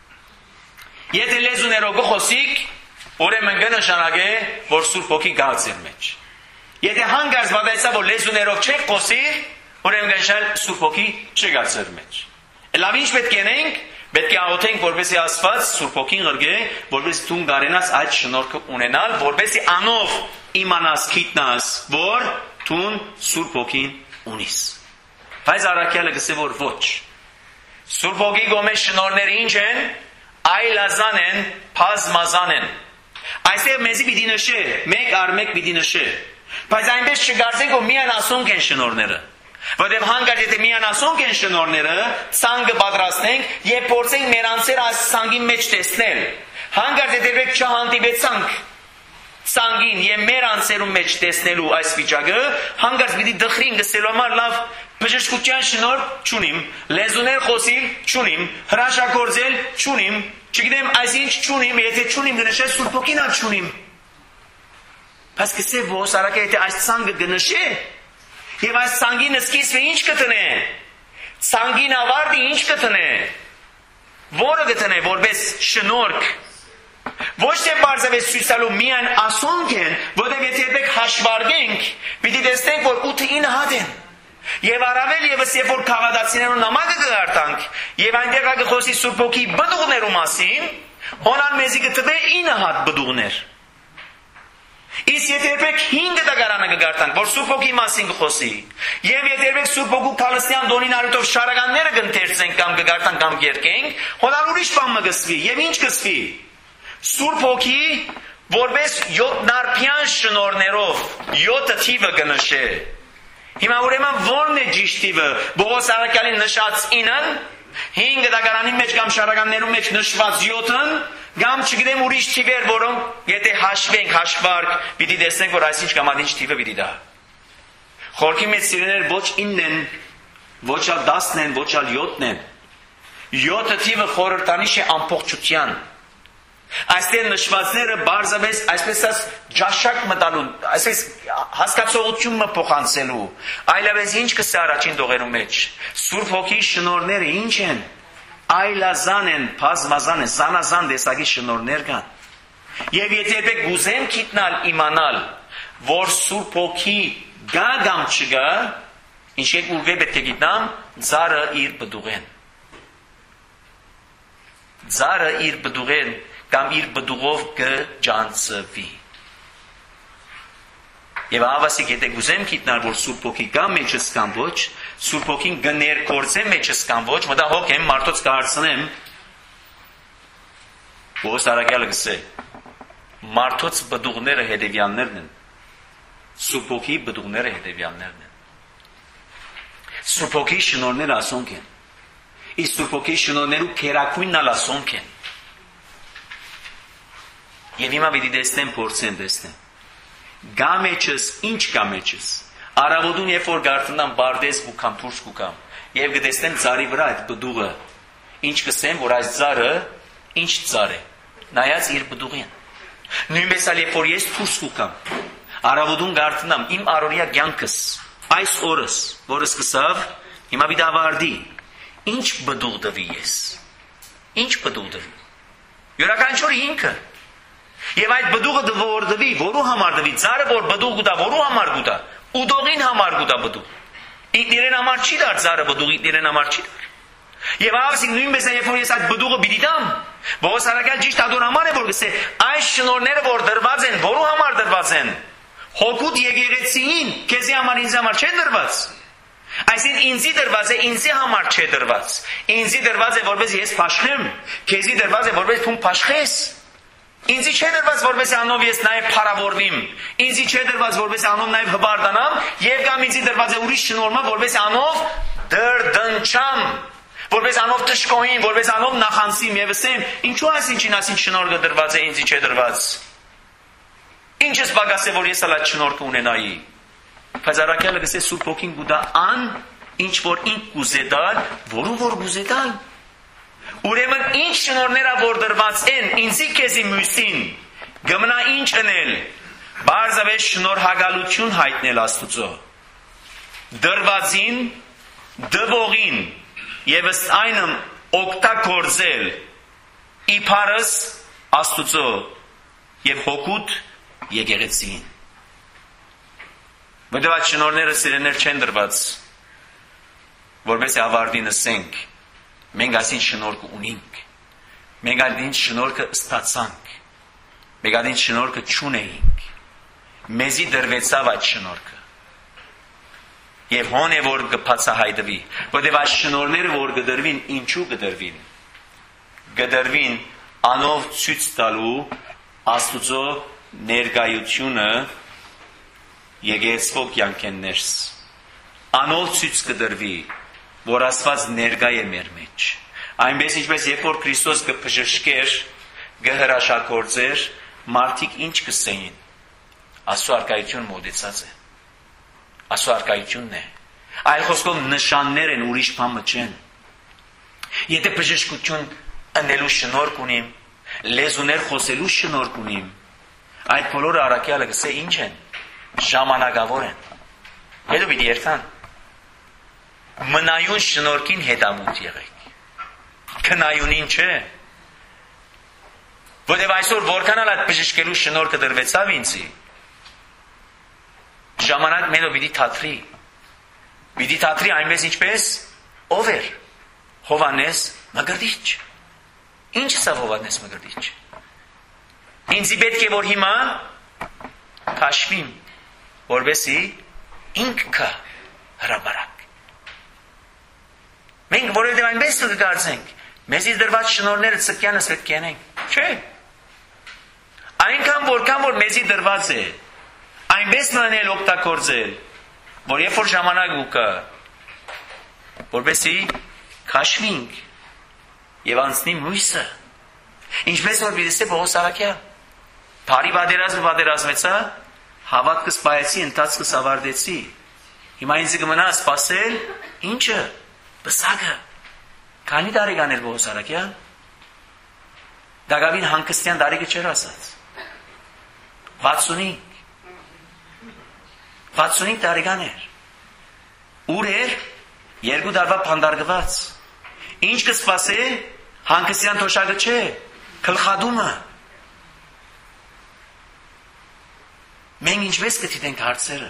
Եթե լեզուներով խոսիկ, ուրեմն կնշանակե, որ Սուրբ Հոգի գա ձեր մեջ։ Եթե հանգարց բավեցա, որ լեզուներով չեք խոսի, ուրեմն գնալ Սուրբ Հոգի չգա ձեր մեջ։ Լավ ինչ պետք է անենք, պետք է աղոթենք, որպեսզի Աստված Սուրբ Հոգին ղրգե, որպեսզի դու կարենաս այդ շնորհքը ունենալ, որպեսզի անով իմանաս, գիտնաս, որ դու Սուրբ Հոգին ունիս։ Բայց առաքյալը գսե որ ոչ։ Սուրբ Հոգի գոմե շնորհները ինչ են, այլազան են, բազմազան են։ Այստեղ մեզի պիտի նշե, մեկ առ մեկ պիտի նշե։ Բայց այնպես չգարձենք, որ միայն ասոնք են շնորհները։ Որտեղ հանգարց եթե միան ասոնք են շնորհները, ցանկը պատրաստենք եւ փորձենք մեր անձերը այս ցանկի մեջ տեսնել։ Հանգարց եթե դեռ չհանդիպեցանք ցանկին եւ մեր անձերու մեջ տեսնելու այս վիճակը, հանգարց պիտի դխրին գսելու համար լավ բժշկության շնորհ չունիմ, լեզուներ խոսիլ չունիմ, հրաշագործել չունիմ, չգիտեմ այսինչ չունիմ, եթե չունիմ գնշել Սուրբ Հոգին ալ չունիմ։ Բայց կսե ո՞ս արակը եթե այս ցանկը գնշե Եվ այս ցանգին սկիզբը ինչ կտնե, ցանգին ավարտը ինչ կտնե, որը կտնե որպես շնորհք, ոչ թե բարձավես ցույցալու միայն ասոնք են, որտեղ եթե երբեք հաշվարկենք, պիտի տեսնենք, որ ութը ինը հատ են, եւ առավել եւս երբ որ քաղաքացիներու նամակը կգարտանք, եւ այնտեղ կխոսի Սուրբ Հոգի բդուղներու մասին, հոնան մեզի կտվե ինը հատ բդուղներ։ Իսկ եթե երբեք հինգ դագարանը կգարտանք, որ Սուրբ Հոգի մասին կխոսի, եւ եթե երբեք Սուրբ Հոգու Քալստյան դոնին արուտով շարականները կընթերցենք կամ կգարտանք կամ կերկենք, հոնալ ուրիշ բան կսվի, եւ ինչ կսվի։ Սուրբ Հոգի որպես յոթնարբյան շնորհներով յոթը թիվը կնշե։ Հիմա ուրեմն ո՞րն է ճիշտ թիվը։ Պողոս առաքյալի նշած ինն, հինգ դագարանի մեջ կամ շարականներու մեջ նշված յոթն, կամ չգիտեմ ուրիշ թիվեր, որոնք եթե հաշվենք, հաշվարկ, պիտի տեսնենք, որ այսինչ կամ այնինչ թիվը պիտի դա։ Խորքի մեջ սիրեներ ոչ ինն են, ոչ ալ դասն են, ոչ ալ յոթն են։ Յոթը թիվը խորհրդանիշ է ամբողջության։ Այստեղ նշվածները բարձրապես այսպես ասած ջաշակ մտալու, այսպես հասկացողություն մը փոխանցելու, այլևս ինչ կսա առաջին դողերու մեջ։ Սուրբ Հոգի շնորհները ինչ են։ Այլազան են, բազմազան են, զանազան տեսակի շնորհներ կան։ Եվ եթե երբեք գուզեմ գիտնալ իմանալ, որ Սուրբ Հոգի գա կամ չգա, ինչ եք ուրվե պետք է գիտնամ, ծառը իր բդուղեն։ Ծառը իր բդուղեն կամ իր բդուղով կջանցվի։ Եվ ավասիկ եթե գուզեմ գիտնալ որ Սուրբ Հոգի կա մեջս կամ ոչ, Սուրբ Հոգին կներկործե մեջս կամ ոչ, մտահոգ եմ մարդոց կհարցնեմ, Պողոս Արաքյալը գսե, մարդոց բդուղները հետևյալներն են, Սուրբ Հոգի բդուղները հետևյալներն են։ Սուրբ Հոգի շնորհները ասոնք են։ Իսկ Սուրբ Հոգի շնորհներու քերակույնն ալ ասոնք են։ Եվ հիմա պիտի տեսնեմ, փորձեմ տեսնեմ։ Գա մեջս, ինչ կա մեջս։ Արավոտուն երբ որ գարտնամ բարդես գուքամ, դուրս գուքամ, եւ կտեսնեմ ծառի վրա այդ բդուղը, ինչ կսեմ, որ այս ծառը ինչ ծառ է։ Նայած իր բդուղին։ Նույնպես ալ երբ որ ես դուրս գուքամ, արավոտուն գարտնամ իմ առօրյա կյանքս, այս օրս, որը սկսավ, հիմա պիտի ավարտի։ Ինչ բդուղ դվի ես։ Ինչ բդուղ դվի։ Յուրաքանչյուր ինքը Եվ այդ բդուղը որ դվի, որու համար դվի, ծառը որ բդուղ գուտա, որու համար գուտա, ուդողին համար գուտա բդուղ։ Ինքնիրեն համար չի դար ծառը բդուղ, ինքնիրեն համար չի դար։ Եվ ավասիկ նույնպես երբ որ ես այդ բդուղը պիտի տամ, Պողոս Արաքյալը ճիշտ ադոր համար է որ գսե, այս շնորհները որ դրված են, որու համար դրված են։ Հոգուտ եկեղեցին, քեզի համար ինձ համար չեն դրված։ Այսինքն ինձի դրված է, ինձի համար չէ դրված։ Ինձի դրված է որպես ես փաշխեմ, քեզի դրված է որպես թուն փաշխես։ Ինձի չէ դրված որպես անով ես նաև փարավորվիմ։ Ինձի չէ դրված որպես անով նաև հբարդանամ, եւ կամ ինձի դրված է ուրիշ շնորհը որպես անով դրդնչամ, որպես անով տշկոհին, որպես անով նախանցիմ եւ ասեմ, ինչու այսինչին այսինչ շնորհը դրված է, ինձի չէ դրված։ Ինչս բագաս է որ ես ալա շնորհը ունենայի։ Բայց Արաքյալը գսե Սուրբ Հոգին գուտա ան, ինչ որ ինք գուզետալ, որու որ գուզետալ։ Ուրեմն ինչ շնորհները որ դրված են ինձի քեզի մյուսին գմնա ինչ անել բարձավես շնորհակալություն հայտնել Աստուծո դրվածին դվողին եւ ըստ այնմ օգտագործել իբարս Աստուծո եւ հոգուտ եկեղեցին Որտեղ շնորհները սիրեներ չեն դրված որպես ավարտին ասենք Մենք այսին շնորհքը ունենք։ Մենք այսին շնորհքը ստացանք։ Մենք այսին շնորհքը չունեինք։ Մեզի դրվեցավ այդ շնորհքը։ Եվ հոն է որ կբացահայտվի, որտեղ այս շնորհները որ կդրվին, ինչու կդրվին։ Կդրվին անով ցույց տալու Աստուծո ներկայությունը եկեղեցվո կյանքեն ներս։ Անով ցույց կդրվի որ Աստված ներկա է մեր մեջ։ Այնպես ինչպես երբ որ Քրիստոս կփժշկեր, կհրաշագործեր, մարդիկ ինչ կսեին։ Աստծո արկայություն մոտեցած է։ Աստծո արկայությունն է։ Այլ խոսքով նշաններ են ուրիշ բան չեն։ Եթե բժշկություն անելու շնորհք ունիմ, լեզուներ խոսելու շնորհք ունիմ, այդ բոլորը Արաքյալը գսե ինչ են։ Ժամանակավոր են։ Հետո պիտի երթան։ Մնայուն շնորհքին հետամուտ եղեք։ Քնայունին չէ։ Որտեւ այսօր որքան ալ այդ բժշկելու շնորհքը դրվեցավ ինձի։ Ժամանակ մենո պիտի թատրի։ Պիտի թատրի այնպես ինչպես ով էր։ Հովանես Մկրտիչ։ Ինչ սա Հովանես Մկրտիչ։ Ինձի պետք է որ հիմա քաշվիմ, որովհետեւ ինքը հրաբարակ Մենք որովհետև այնպես կգործենք, մեզի դրված շնորհները ցկյանս պետք է անենք։ Չէ։ Այնքան որքան որ մեզի դրված է, այնպես մնել օգտագործել, որ երբ որ ժամանակ ուկա, որպեսզի քաշվենք եւ անցնի մույսը։ Ինչպես որ դիտեցի Պողոս Արաքյալ, բարի պատերազմը պատերազմեցա, հավատքս պայեցի, ընթացքս ավարտեցի։ Հիմա ինձ կմնա սпасել ինչը Բսակը, քանի տարեկան էր Պողոս Արաքյալ, դակավին հանգստյան տարիքը չէր ասած, վաթսունինք, վաթսունինք տարեկան էր, ուր էր, երկու դարվա պանդարգված, ինչ կսպասե, հանգստյան թոշակը չէ, կլխադումը, մենք ինչպես կթիտենք հարցերը,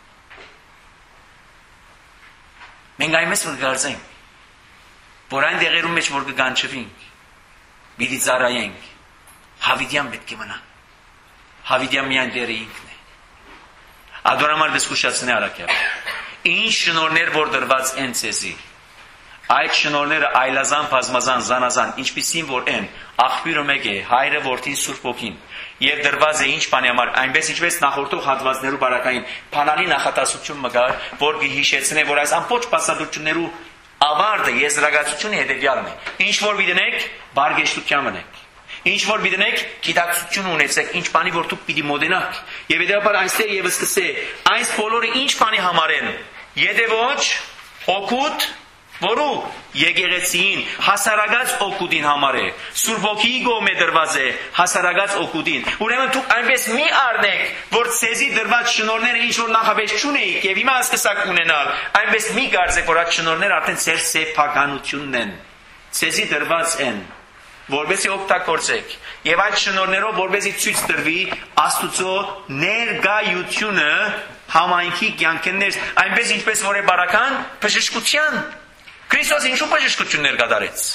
Մենք այնպես որ գարձենք, որ այն դեղերում մեջ որ կգանչվենք, պիտի ծառայենք, Հավիդյան պետք է մնա, Հավիդյան միայն դերը ինքն է, Ադորամար դիսկուշացնի արակյալ։ Ինչ շնորներ որ դրված են ցեզի։ Այդ շնորները այլազան, բազմազան, զանազան, ինչպիսին որ են, աղբյուրը մեկ է, հայրը, որդին, Սուրբ Հոգին, եւ դրված է ինչ բանի համար, այնպես ինչպես նախորդող հատվածներու բարակային փանալի նախատասություն մգար, որ գհիշեցնե, որ այս ամբողջ բացատրություններու ավարտը եզրակացությունը հետեւյալն է. ինչ որ գիտենք, բարգեշտության մնեք։ Ինչ որ գիտենք, գիտակցություն ունեցեք, ինչ բանի որ դուք պիտի մոդենաք։ Եվ հետեւաբար այստեղ եւս կսե, այս բոլորը ինչ բանի համար են։ Եթե ոչ, օգուտ որու եկեղեցին հասարակած օգուտին համար է, Սուրբ Հոգիի կողմէ դրված է հասարակած օգուտին։ Ուրեմն դուք այնպես մի առնեք, որ ցեզի դրված շնորները ինչ որ նախապես չունեիք եւ հիմա սկսակ ունենալ, այնպես մի կարծեք, որ այդ շնորները արդեն ձեր սեփականությունն են, ցեզի դրված են, որովհետեւ օգտագործեք եւ այդ շնորներով որովհետեւ ցույց տրվի Աստուծո ներկայությունը համայնքի կյանքներ, այնպես ինչպես որ է բարական բժշկության Քրիստոս ինչու բժշկություններ կատարեց։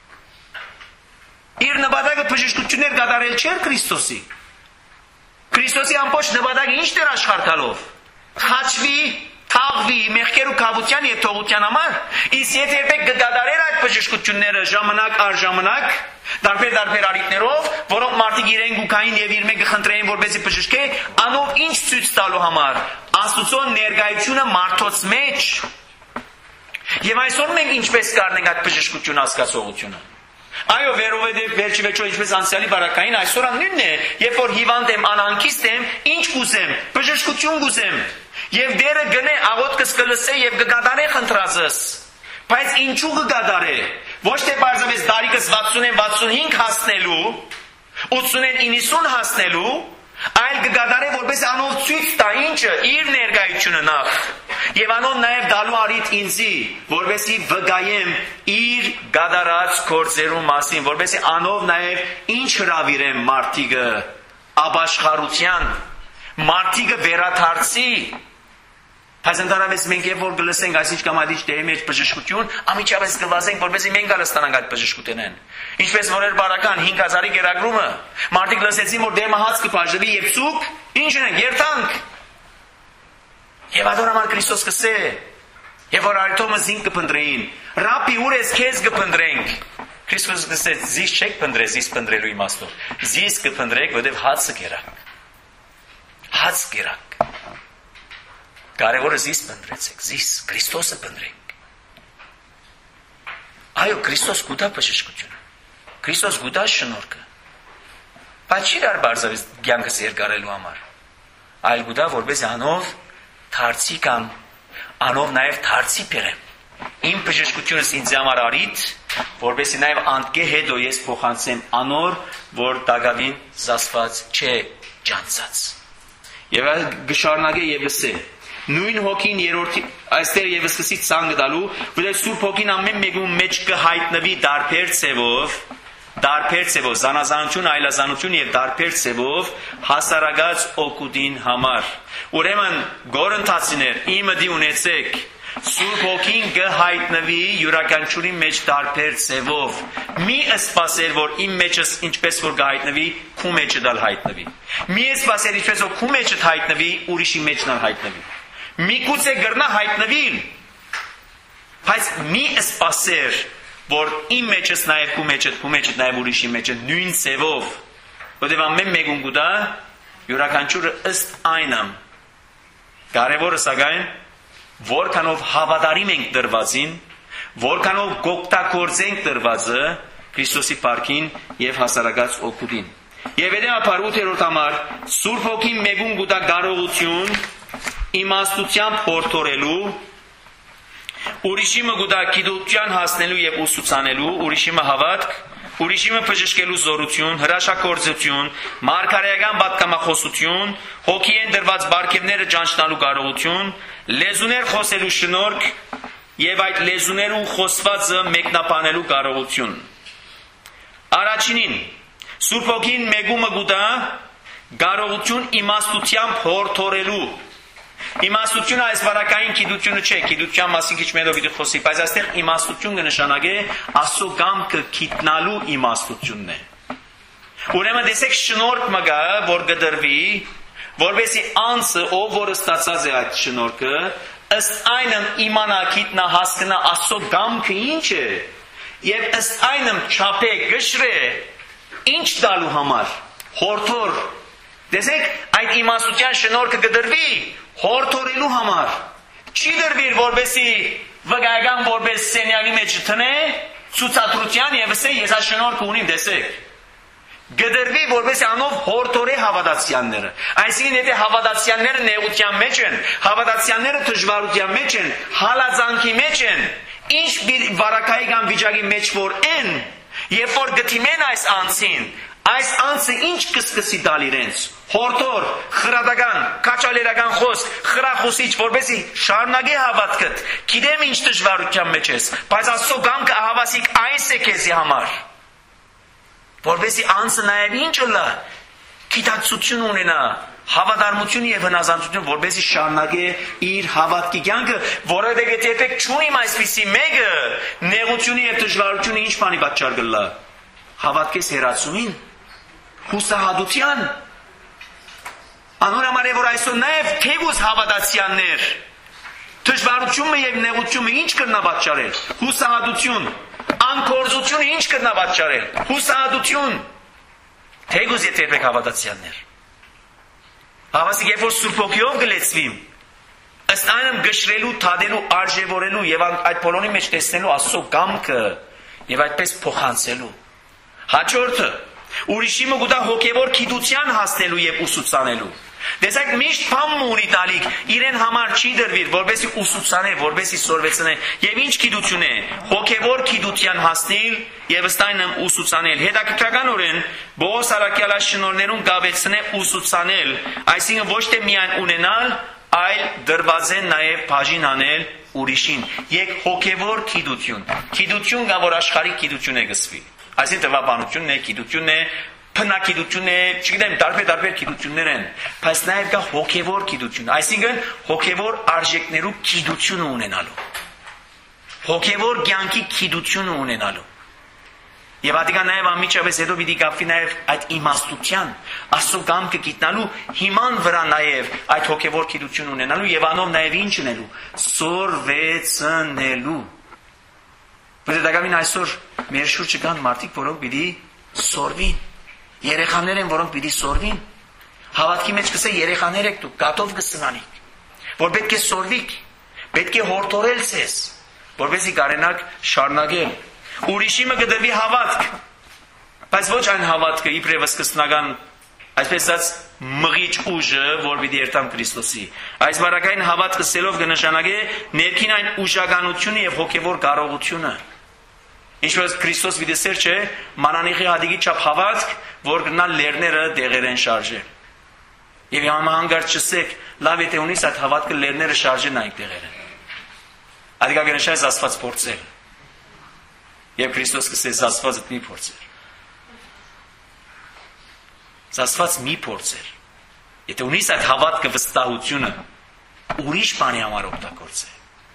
Իր նպատակը բժշկություններ կատարել չէր Քրիստոսի։ Քրիստոսի ամբողջ նպատակը ինչ էր աշխարհալով։ Խաչվի, թաղվի, մեղքերու կավության եւ թողության համար։ Իսկ եթե երբեք կդադարեր այդ բժշկությունները ժամանակ առ ժամանակ, տարբեր-տարբեր արիտներով, որոնք մարդիկ իրեն գուքային եւ իր մեկը խնդրեին որպեսզի բժշկե, անով ինչ ցույց տալու համար։ Աստուծո ներկայությունը մարդոց մեջ Եվ այսօր մենք ինչպես կարնենք այդ բժշկություն հասկացողությունը։ Այո, վերովհետև վերջի վերջո ինչպես անցյալի բարակային այսօր նույնն է, երբ որ հիվանդ եմ, անհանգիստ եմ, ինչ կուզեմ, բժշկություն կուզեմ։ Եվ դերը գնե աղոթքս կլսե եւ կգադարե խնդրածս։ Բայց ինչու կգադարե։ Ոչ թե բարձրապես դարիքս վաթսունեն վաթսունհինգ հասնելու, ութսունեն իննսուն հասնելու, այլ կգադարե որպես անով ցույց տա ինչը իր ներկայությունը նախ եւ անով նաեւ դալու արիտ ինձի որպեսի վկայեմ իր գադարած գործերու մասին որպեսի անով նաեւ ինչ հրավիրեմ մարդիկը աբաշխարության մարդիկը վերաթարցի Բայց ընդհանրապես մենք երբ որ գլսենք այսինչ կամ այդինչ դերի մեջ բժշկություն, ամիջապես կվազենք, որպեսզի մենք գալստանանք այդ բժշկութենեն։ Ինչպես որ էր բարական հինգ հազարի գերագրումը, մարդիկ լսեցին, որ դեմը հաց կբաժվի եւ ցուկ, ինչ ունենք, երթանք։ Եվ ադորամար Քրիստոս կսե, եւ որ արիտոմը զինք կփնդրեին, ռաբի ուր ես քեզ կփնդրենք։ Քրիստոս կսե, զիս չեք փնդրել, զիս փնդրելու իմաստով։ Զիս կփնդրեք, որովհետեւ հացը կերակ։ Հաց կերակ։ Կարևորը զիս պնդրեցեք, զիս, Քրիստոսը պնդրենք։ Այո, Քրիստոս գուտա բժշկությունը, Քրիստոս գուտա շնորհքը, բայց չի դար բարձրից կյանքս երկարելու համար, այլ գուտա որպես անով թարցի կամ անով նաև թարցի բերեմ։ Իմ բժշկությունս ինձ համար արիտ, որպեսզի նաև անդկե հետո ես փոխանցեմ անոր, որ դակավին զասված չէ ջանցած։ Եվ գշարնագե եւ լսե Նույն հոգին երրորդի այստեղ եւս սկսի ցանգ տալու, որովհետեւ Սուրբ Հոգին ամեն մեկու մեջ կհայտնվի դարբեր ցևով, դարբեր ցևով, զանազանություն, այլազանություն եւ դարբեր ցևով հասարակած օգուտին համար։ Ուրեմն գորընթացիներ իմը դի ունեցեք, Սուրբ Հոգին կհայտնվի յուրաքանչյուրի մեջ դարբեր ցևով։ Մի սպասեր, որ իմ մեջս ինչպես որ կհայտնվի, քու մեջը դալ հայտնվի։ Մի սպասեր, ինչպես որ քու մեջը հայտնվի, ուրիշի մեջն ալ հայտնվի։ Միգուցե գրնա հայտնվիլ, բայց մի սպասեր, որ իմ մեջս նաև քու մեջը, քու մեջը նաև ուրիշի մեջը նույն ցևով, որտեղ ամեն մեկուն գուտա յուրաքանչյուրը ըստ այնամ։ Կարևորը սակայն որքանով հավատարիմ ենք դրվածին, որքանով գոկտակորձենք դրվածը Քրիստոսի փառքին եւ հասարակած օգուտին։ Եվ հետեւաբար ութերորդ համար Սուրբ Հոգին մեկուն գուտա կարողություն իմաստությամբ փորթորելու, ուրիշի մը գուտա գիտության հասնելու եւ ուսուցանելու, ուրիշի մը հավատք, ուրիշի մը բժշկելու զորություն, հրաշագործություն, մարգարեական պատգամախոսություն, հոգիեն դրված բարգևները ճանչնալու կարողություն, լեզուներ խոսելու շնորհք եւ այդ լեզուներու խոսվածը մեկնաբանելու կարողություն։ Առաջինին Սուրբ Հոգին մեգումը գուտա կարողություն իմաստությամբ փորթորելու Իմաստությունը այս վարակային գիտությունը չէ, գիտության մասին քիչ մերով դի խոսի, բայց այստեղ իմաստություն կնշանակե Աստծո կամքը գիտնալու իմաստությունն է։ Ուրեմն դեսեք շնորհք մգա, որ գդրվի, որովհետեւ անձը, ով որ ստացած է այդ շնորհքը, ըստ այնմ իմանա գիտնա հասկնա Աստծո գամքը ինչ է, եւ ըստ այնմ չափե գշրե ինչ տալու համար, հորթոր։ Տեսեք, այդ իմաստության շնորհքը կդրվի հորթորելու համար։ Չի դրվի, որովհետեւ վգայական որպես սենյակի մեջ տնե, ցուցադրության եւ ասե ես այս շնորհքը ունիմ, տեսեք։ Գդրվի, որպես անով հորթորե հավատացյանները։ Այսինքն, եթե հավատացյանները նեղության մեջ են, հավատացյանները դժվարության մեջ են, հալածանքի մեջ են, ինչ վարակայի կամ վիճակի մեջ որ են, երբ որ գտիմեն այս անձին, այս անձը ինչ կսկսի տալ իրենց, հորթոր, խրատական, կաչալերական խոսք, խրախուսիչ, որպեսզի շարունակի հավատքդ, գիտեմ ինչ դժվարության մեջ ես, բայց Աստծո գամքը ահավասիկ այս է քեզի համար։ Որպեսզի անձը նաև ինչ լա, գիտակցություն ունենա, հավատարմություն եւ հնազանդություն, որպեսզի շարունակի իր հավատքի կյանքը, որովհետեւ եթե չունիմ այսպիսի մեկը, նեղությունը եւ դժվարությունը ինչ բանի պատճառ կլա։ Հավատքես հերացումին, հուսահատության։ Անորամար է որ այսօր նաև թեւուս հավատացյաններ, դժվարությունը եւ նեղությունը ինչ կնա պատճառել, հուսահատություն, անկորձությունը ինչ կնա պատճառել, հուսահատություն, թեգուզ եթե եք հավատացյաններ։ Հավասիկ երբ որ Սուրբ Հոգիով գլեցվիմ, ըստ այնմ գշրելու, թադելու, արժևորելու եւ այդ բոլորի մեջ տեսնելու Աստծո գամքը եւ այդպես փոխանցելու։ Հաջորդը ուրիշի մոտ հոգեվոր գիտության հասնելու եւ ուսուցանելու։ Տեսեք միշտ բան ունի տալիք, իրեն համար չի դրվիր, որովհետեւ ուսուցանե, որովհետեւ սորվեցնե, եւ ինչ գիտություն է, հոգեվոր գիտության հասնել եւ ըստ այնմ ուսուցանել։ Հետաքրքրականորեն Բողոս Արաքյալա շնորներուն գավեցնե ուսուցանել, այսինքն ոչ թե միայն ունենալ, այլ դրված է նաեւ բաժին անել ուրիշին։ Եկ հոգեվոր գիտություն։ Գիտություն կա, որ աշխարհի գիտություն է գսվի։ Այսինքն տվաբանությունն է, գիտությունն է, փնակիդություն է, չգիտեմ, տարբեր-տարբեր գիտություններ են, բայց նաև կա հոգևոր գիտություն, այսինքն հոգևոր արժեքներու գիտությունը ունենալու, հոգևոր կյանքի գիտությունը ունենալու։ Եվ ադիկա նաև անմիջապես հետո պիտի կապվի նաև այդ իմաստության, Աստծո կամքը գիտնալու հիման վրա նաև այդ հոգևոր գիտություն ունենալու եւ անով նաև ինչ ունենալու, սորվեցնելու։ Բրդագամին այսօր մեր շուրջը կան մարդիկ, որոնք պիտի սորվին։ Երեխաներ են, որոնք պիտի սորվին։ Հավատքի մեջ կսե երեխաներ եք դուք, կատով կսնանիք, որ պետք է սորվիք, պետք է հորթորել ցես, որպեսզի կարենաք շարունակել։ Ուրիշի մը կդրվի հավատք, բայց ոչ այն հավատքը իբրև սկսնական, այսպես ասած մղիչ ուժը, որ պիտի երթամ Քրիստոսի։ Այս բարակային հավատքը սելով կնշանակե ներքին այն ուժականությունը եւ հոգեվոր կարողությունը։ Ինչպես Քրիստոս վիդեսեր չէ, մանանիխի հադիգի չափ հավատք, որ գնալ լերները դեղերեն շարժել։ Եվ համահանգար չսեք, լավ եթե ունիս այդ հավատքը լերները շարժեն այնք դեղերեն։ Ադիկա գնշայ զասված փորձել։ Եվ Քրիստոս կսե զասվածը մի փորձել։ Զասված մի փորձել։ Եթե ունիս այդ հավատքը վստահությունը, ուրիշ բանի համար օգտագործել։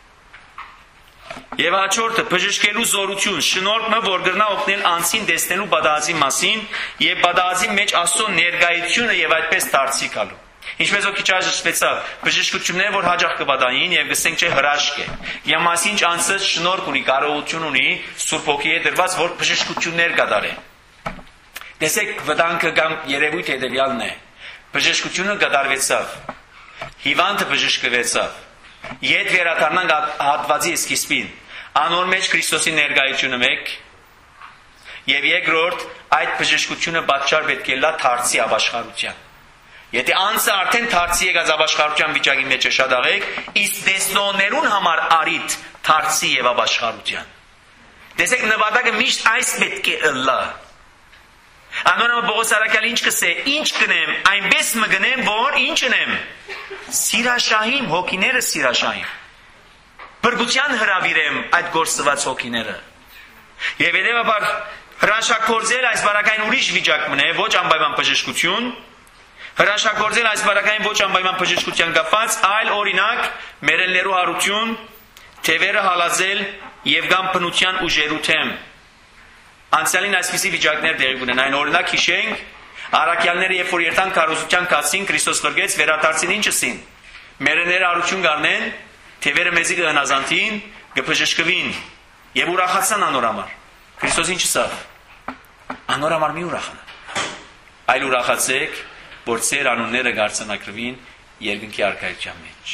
Եվ հաջորդը բժշկելու զորություն, շնորհքը, որ գրնա օգնել անձին տեսնելու բադահազի մասին եւ բադահազի մեջ Աստծո ներկայությունը եւ այդպես դարձի գալու։ Ինչպես որ քիչ աջակցվեցավ, բժշկությունները, որ հաջող կբադային եւ գսենք չէ հրաշք է։ Եվ մասինչ անձը շնորհք ունի, կարողություն ունի, Սուրբ Հոգի է դրված, որ բժշկություններ կատարի։ Տեսեք, վտանգը կամ երևույթ հետեւյալն է։ Բժշկությունը կատարվեցավ։ Հիվանդը բժշկվեցավ։ Ետ վերադառնանք հատվածի սկիզբին, անոր մեջ Քրիստոսի ներկայությունը մեկ, եւ երկրորդ այդ բժշկությունը պատճառ պետք է լա դարձի ապաշխարության։ Եթե անձը արդեն դարձի եկած ապաշխարության վիճակի մեջ է շադաղեք, իսկ տեսնողներուն համար արիթ դարձի եւ ապաշխարության։ Տեսեք, նվադակը միշտ այս պետք է լա։ Անոնը Բողոս Արաքյալը ինչ կսե, ինչ կնեմ, այնպես մը գնեմ, որ ինչ ընեմ։ Սիրաշահիմ հոգիները սիրաշահիմ։ Բրգության հրավիրեմ այդ գործված հոգիները։ Եվ հետևաբար հրաշագործել այս բարակային ուրիշ վիճակ մնե, ոչ անպայման բժշկություն, հրաշագործել այս բարակային ոչ անպայման բժշկության կապված, այլ օրինակ մերելներու հարություն, թևերը հալածել եւ կամ բնության ուժերու թեմ։ Անցյալին այսպիսի վիճակներ տեղի ունեն, այն օրինակ հիշենք, Արաքյալները երբ որ երթան քարոզության կացին, Քրիստոս վրգեց վերադարձին ինչսին։ Մերները արություն գարնեն, թևերը մեզի կհնազանդին, կփժշկվին եւ ուրախացան անոր համար։ Քրիստոս ինչ ասավ։ Անոր համար մի ուրախանա։ Այլ ուրախացեք, որ ծեր անունները գարցանակրվին երկնքի արքայության մեջ։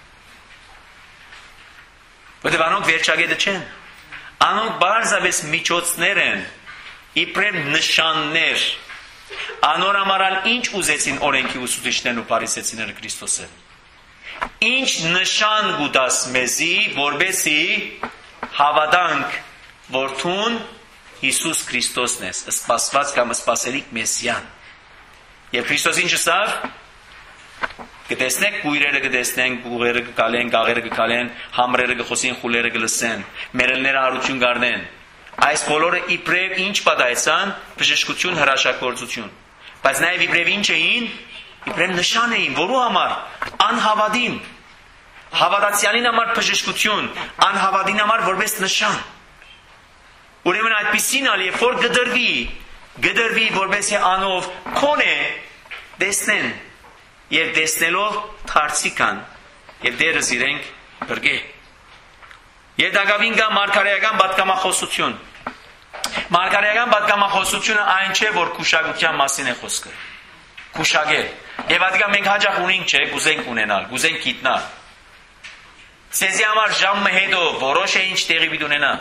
Որտեղ անոնք վերջագետը չեն։ Անոնք բարձավես միջոցներ են, իբրև նշաններ։ Անոր համարալ ինչ ուզեցին օրենքի ուսուցիչներն ու փարիսեցիները Քրիստոսը։ Ինչ նշան գուտաս մեզի, որբեսի հավատանք, որ թուն Հիսուս Քրիստոսն է, սպասված կամ սպասելիք Մեսիան։ Եվ Քրիստոս ինչ ասավ։ Կտեսնեք կույրերը կտեսնեն, գուղերը կկալեն, գաղերը կկալեն, համրերը կխոսին, խուլերը կլսեն, մերելները հարություն գարնեն։ Այս բոլորը իբրև ինչ պատահեցան, բժշկություն, հրաշագործություն։ Բայց նաև իբրև ինչ էին, իբրև նշան էին, որու համար անհավատին, հավատացյալին համար բժշկություն, անհավատին համար որպես նշան։ Ուրեմն այդպիսին ալ երբ որ գդրվի, գդրվի որպեսզի անով քոնե տեսնեն եւ տեսնելով թարցիկան եւ դերս իրենք բրգե։ Եվ դակավին կա մարգարեական պատգամախոսություն։ Մարգարեական պատգամախոսությունը այն չէ, որ քուշագության մասին է խոսքը։ Քուշագել։ Եվ ադիգա մենք հաջող ունենք, չէ, գուզենք ունենալ, գուզենք գիտնալ։ Սեզի համար ժամը հետո որոշ է ինչ տեղի պիտի ունենա։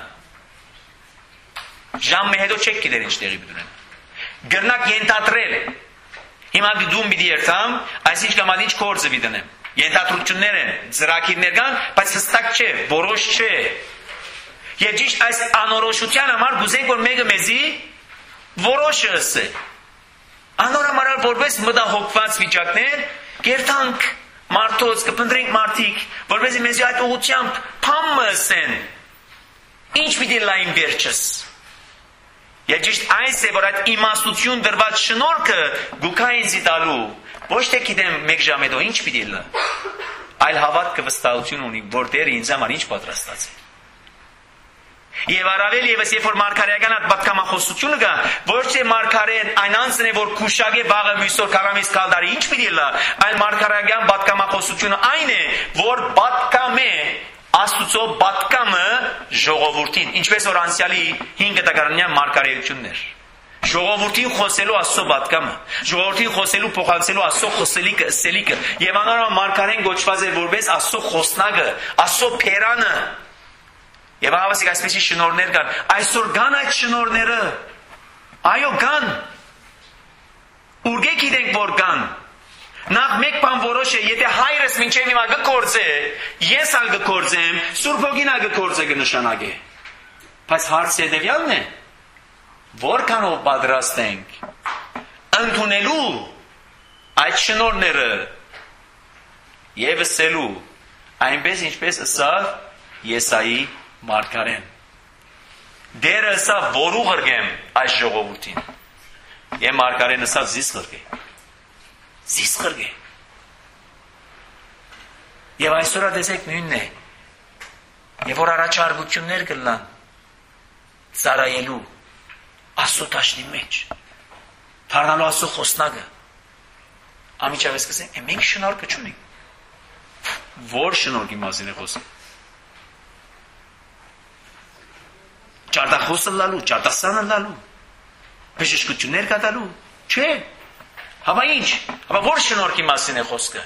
Ժամը հետո չեք գիտեր ինչ տեղի պիտի ունենա։ Գրնակ ենթադրել։ Հիմա դու պիտի երթամ, այսինչ կամ ինչ գործը պիտի դնեմ։ Ենթադրություններ են, ծրագիրներ կան, բայց հստակ չէ, որոշ չէ։ Եվ ճիշտ այս անորոշության համար գուզենք որ մեկը մեզի որոշը ասե։ Անոր համար որպես մտահոգված վիճակներ կերտանք մարդոց, կփնտրենք մարդիկ, որպեսզի մեզի այդ ուղղությամբ փամը ասեն։ Ինչ պիտի լայն վերջս։ Եվ ճիշտ այս է, որ այդ իմաստություն դրված շնորհքը գուքա ինձի տալու, ոչ թե գիտեմ մեկ ժամ հետո ինչ պիտի լա, այլ հավատքը վստահություն ունի, որ Տերը ինձ համար ինչ պատրաստած է։ Եվ առավել ևս երբ որ մարգարեական այդ պատգամախոսությունը կա, ոչ թե մարգարեն այն անձն է, որ քուշագե վաղը մյուսօր քարամիս կալդարի ինչ պիտի լա, այլ մարգարեական պատգամախոսությունը այն է, որ պատկամ է Աստուծո պատկամը ժողովրդին, ինչպես որ անցյալի հինգ տակարանյան մարգարեություններ։ Ժողովրդին խոսելու Աստծո պատկամը, ժողովրդին խոսելու փոխանցելու Աստծո խոսելիքը, սելիքը, եւ անորոշ մարգարեն գոչված է որպես Աստծո խոսնակը, Աստծո փերանը։ Եվ հավասիկ այսպեսի շնորհներ կան, այսօր կան այդ շնորհները։ Այո, կան։ Ուրգե գիտենք որ կան։ Նախ մեկ բան որոշ է, եթե հայրս մինչև հիմա կգործե, ես ալ կգործեմ, Սուրբ Հոգին ալ կգործե կնշանակե։ Բայց հարցը հետևյալն է, որքանով պատրաստ ենք ընդունելու այդ շնորհները եւ ասելու այնպես ինչպես ասավ Եսայի մարգարեն։ Դերը ասավ որու ղրգեմ այս ժողովրդին։ Եվ մարգարեն ասավ զիս ղրգե։ Զիս ղրգե։ Եվ այսօր տեսեք նույնն է։ Եվ որ առաջարկություններ կլան ծառայելու Աստծո տաշնի մեջ։ Դառնալու Աստծո խոսնակը։ Ամիջավես կսեն, մենք շնորհքը չունենք։ Որ շնորհքի մասին է խոսքը։ Ճարտախոսը լալու, ճարտասանը լալու, բժշկություններ կատարելու, չէ։ Հավա ինչ, հավա որ շնորհքի մասին է խոսքը։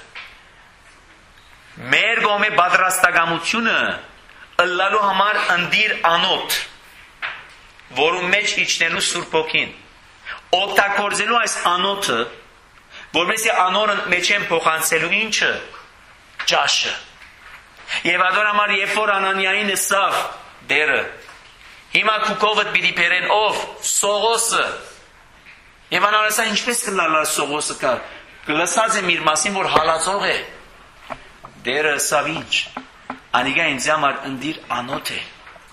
Մեր գոմե պատրաստակամությունը ըլլալու համար ընդիր անոթ, որում մեջ իջնելու Սուրբ Հոգին, օգտագործելու այս անոթը, որովհետեւ անորն մեջ են փոխանցելու ինչը, ճաշը։ Եվ ador համար երբ որ Անանիային ասավ դերը, հիմա քուկովդ պիտի բերեն ով, Սողոսը։ Եվ անարեսա ինչպես կլալա Սողոսը կա, կլսած եմ իր մասին, որ հալածող է։ Դերը ասավ ինչ, անիգա ինձ համար ընդիր անոթ է։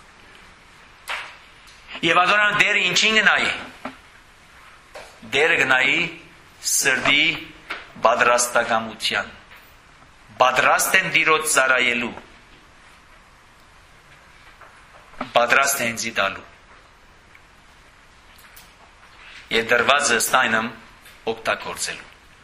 Եվ ador համար դերը ինչին գնայի։ Դերը գնայի սրդի պատրաստակամության։ Պատրաստ են դիրոց ծառայելու։ Պատրաստ են զիտալու։ Եվ դրված է ստայնմ օգտագործելու։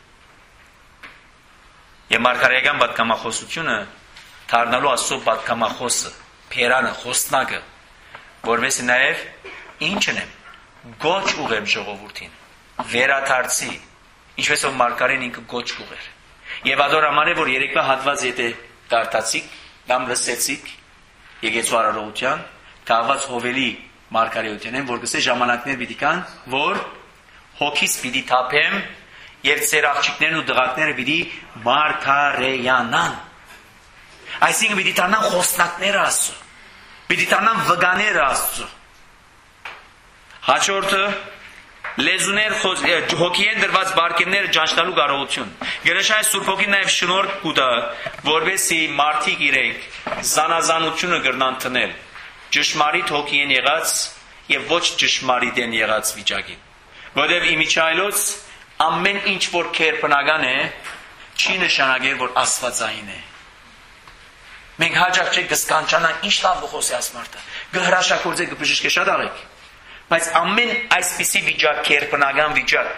Եվ մարգարեական պատգամախոսությունը դառնալու Աստծո պատգամախոսը, փերանը, խոսնակը, որովհետեւ նաև ինչն է գոչ ուղեմ ժողովրդին, վերադարձի, ինչպես որ մարգարեն ինքը գոչ ուղեր։ Եվ ադոր համար է, որ երեկվա հատված եթե կարդացիք, կամ լսեցիք եկեղեցու արարողության, քաղված Հովելի մարգարեության են, որ գսե ժամանակներ պիտի կան, որ հոգիս պիտի թափեմ եւ ծեր աղջիկներն ու դղակները պիտի մարգարեյանան։ Այսինքն պիտի դառնան խոսնակներ Աստծո, պիտի դառնան վգաներ Աստծո։ Հաջորդը լեզուներ հոգիեն դրված բարգերները ճանչնալու կարողություն։ Գերեշայ Սուրբ Հոգին նաև շնորհք կուտա, որովհետեւ մարդիկ իրենք զանազանությունը կրնան տնել ճշմարիտ հոգիեն եղած եւ ոչ ճշմարիտ են եղած վիճակին։ Որովհետեւ իմիջայլոց ամեն ինչ որ քերբնական է, չի նշանակել որ աստվածային է։ Մենք հաջող չենք կսկանչանան ինչ լավ գխոսի ասմարտը։ Գհրաշակորձե գբժիշկե շատ աղեք։ Բայց ամեն այսպիսի վիճակ, քերբնական վիճակ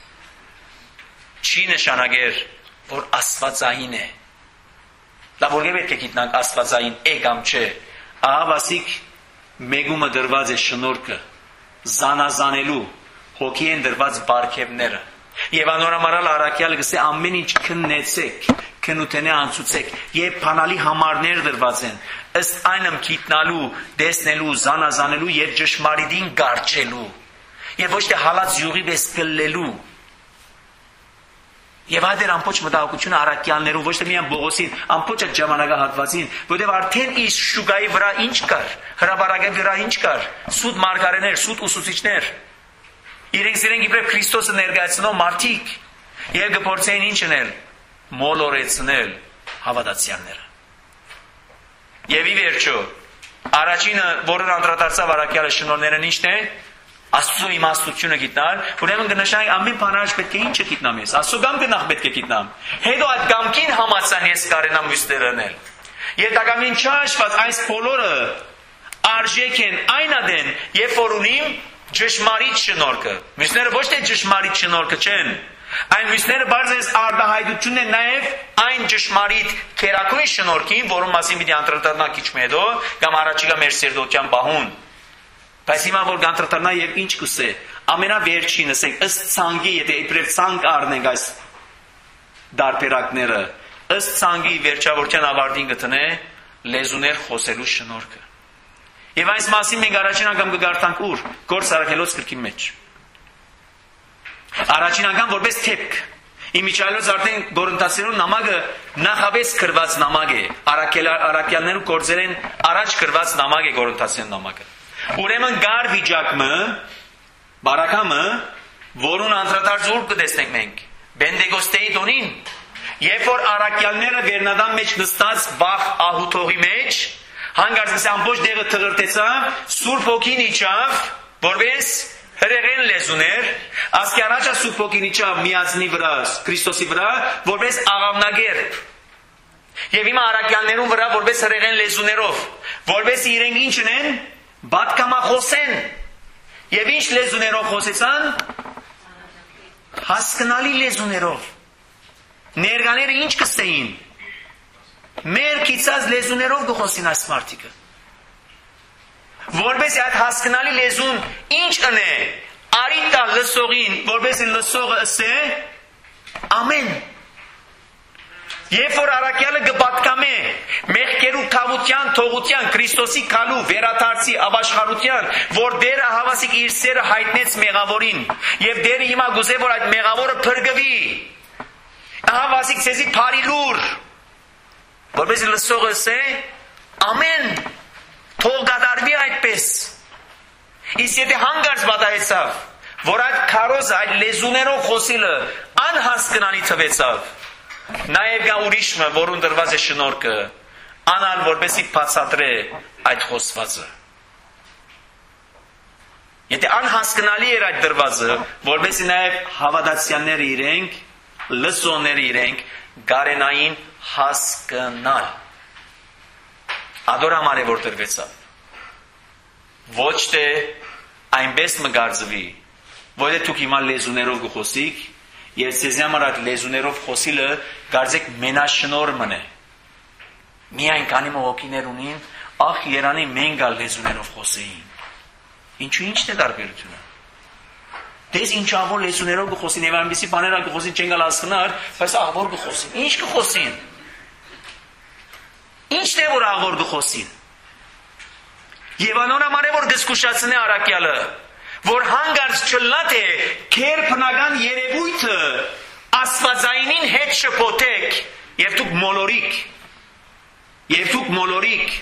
չի նշանակել որ աստվածային է։ Լավ որ պետք է գիտնանք աստվածային է կամ չէ։ Ահա վասիկ մեգումը դրված է շնորհքը զանազանելու հոգի են դրված բարգևները։ Եվ անորամարալ առաքյալը գսե ամեն ինչ քննեցեք, քնութենե անցուցեք, եւ բանալի համարներ դրված են, ըստ այնմ գիտնալու, տեսնելու, զանազանելու եւ ճշմարիտին գարչելու, եւ ոչ թե հալած յուղի պես կլլելու։ Եվ այդ էր ամբողջ մտահոգությունը առաքյալներու, ոչ թե միայն Բողոսին, ամբողջ այդ ժամանակահատվածին, որտեղ արդեն իր շուկայի վրա ինչ կար, հրաբարակի վրա ինչ կար, սուտ մարգարեներ, սուտ ուսուցիչներ, իրենք իրենք իբրև Քրիստոսը ներկայացնող մարդիկ, եւ գործեին ինչ անել, մոլորեցնել հավատացյալները։ Եվ ի վերջո, առաջինը, որն անդրադարձավ առաքյալը շնորհներն ինչն է, Աստծո իմաստությունը գիտնալ, ուրեմն կնշանակի ամեն բանարաշ պետք է ինչը գիտնամ ես, Աստծո գամքը նախ պետք է գիտնամ, հետո այդ գամքին համացան ես կարենամ մյուսները անել։ Եվ դակամին չհաշված այս բոլորը արժեք են այն ադեն, երբ որ ունիմ ճշմարիտ շնորհքը։ Մյուսները ոչ թե ճշմարիտ շնորհքը չեն, այն մյուսները բարձրես արտահայտությունն է նաև այն ճշմարիտ քերակույն շնորհքին, որում մասին պիտի անդրադառնանք քիչ հետո, կամ առաջիկա մեր սերդոկյան բահուն։ Բայց հիմա որ անդրադառնա եւ ինչ կուսե, ամենավերջինը ասենք ըստ ցանկի, եթե իբրև ցանկ առնենք այս դարբերակները, ըստ ցանկի վերջավորության ավարտին կտնե լեզուներ խոսելու շնորհքը։ Եվ այս մասին մենք առաջին անգամ կգարտանք ուր, Գործ Առաքելոց գրքի մեջ։ Առաջին անգամ որպես թեփք։ Իմիջայլոց արդեն Գորընթացիներու նամակը նախապես գրված նամակ է։ Առաքյալներու գործերեն առաջ գրված նամակ է Գորընթացիներու նամակը։ Ուրեմն գար վիճակը, բարակամը, որուն անդրադարձ ուր կտեսնենք մենք։ Բենդեգոստեի տոնին, երբ որ առաքյալները վերնադան մեջ նստած վախ ահութողի մեջ, հանգարցս ամբողջ դեղը թղրտեցավ, Սուրբ Հոգին իջավ, որպես հրեղեն լեզուներ, ասկի առաջա Սուրբ Հոգին իջավ միածնի վրա, Քրիստոսի վրա, որպես աղավնագերբ։ Եվ հիմա առաքյալներուն վրա որպես հրեղեն լեզուներով, որպես իրենք ինչ ունեն, բատկամախոսեն։ Եվ ինչ լեզուներով խոսեցան, հասկանալի լեզուներով։ Ներկաները ինչ կստեին, մեր կիցած լեզուներով կխոսին այս մարդիկը։ Որպես այդ հասկանալի լեզուն ինչ ընե, արիտա լսողին, որպես լսողը ասե, ամեն։ Երբ որ առաքյալը կպատկամե մեղքերու թավության, թողության, Քրիստոսի քալու, վերադարձի, ապաշխարության, որ դերը հավասիկ իր սերը հայտնեց մեղավորին, եւ դերը հիմա գուզե որ այդ մեղավորը փրկվի, հավասիկ ցեզի բարի լուր, որպես լսողը ասե, ամեն, թող կատարվի այդպես։ Իսկ եթե հանգարց պատահեցավ, որ այդ քարոզը, այդ լեզուներով խոսիլը անհասկանալի թվեցավ, նաև կա ուրիշը, որուն դրված է շնորհքը, անալ որպեսի բացատրե այդ խոսվածը։ Եթե անհասկանալի էր այդ դրվածը, որպեսի նաև հավատացյալները իրենք, լսողները իրենք, գարենային հասկանալ։ Ադոր համար է որ դրվեցավ։ Ոչ թե այնպես մգարձվի, որ դե դուք հիմա լեզուներով կխոսիք, Եվ ցեզի համար այդ լեզուներով խոսիլը կարծեք մենաշնոր մնե։ Միայն քանի մողոքիներ ունին, ախ Երանի մենք ալ լեզուներով խոսեին։ Ինչու ի՞նչն է տարբերությունը։ Դες ինչ ավոր լեզուներով կխոսին եւ այնպեսի բաներ ալ կխոսին չեն գալ հասկանալ, բայց ավոր կխոսին։ Ինչ կխոսին։ Ինչն է որ ավոր կխոսին։ Եվ անոնամար է որ դիսկուշացնե արաքյալը, որ հանգարց չլատ է քեր բնական երևույթը աստվածայինին հետ շփոթեք եւ դուք մոլորիկ եւ դուք մոլորիկ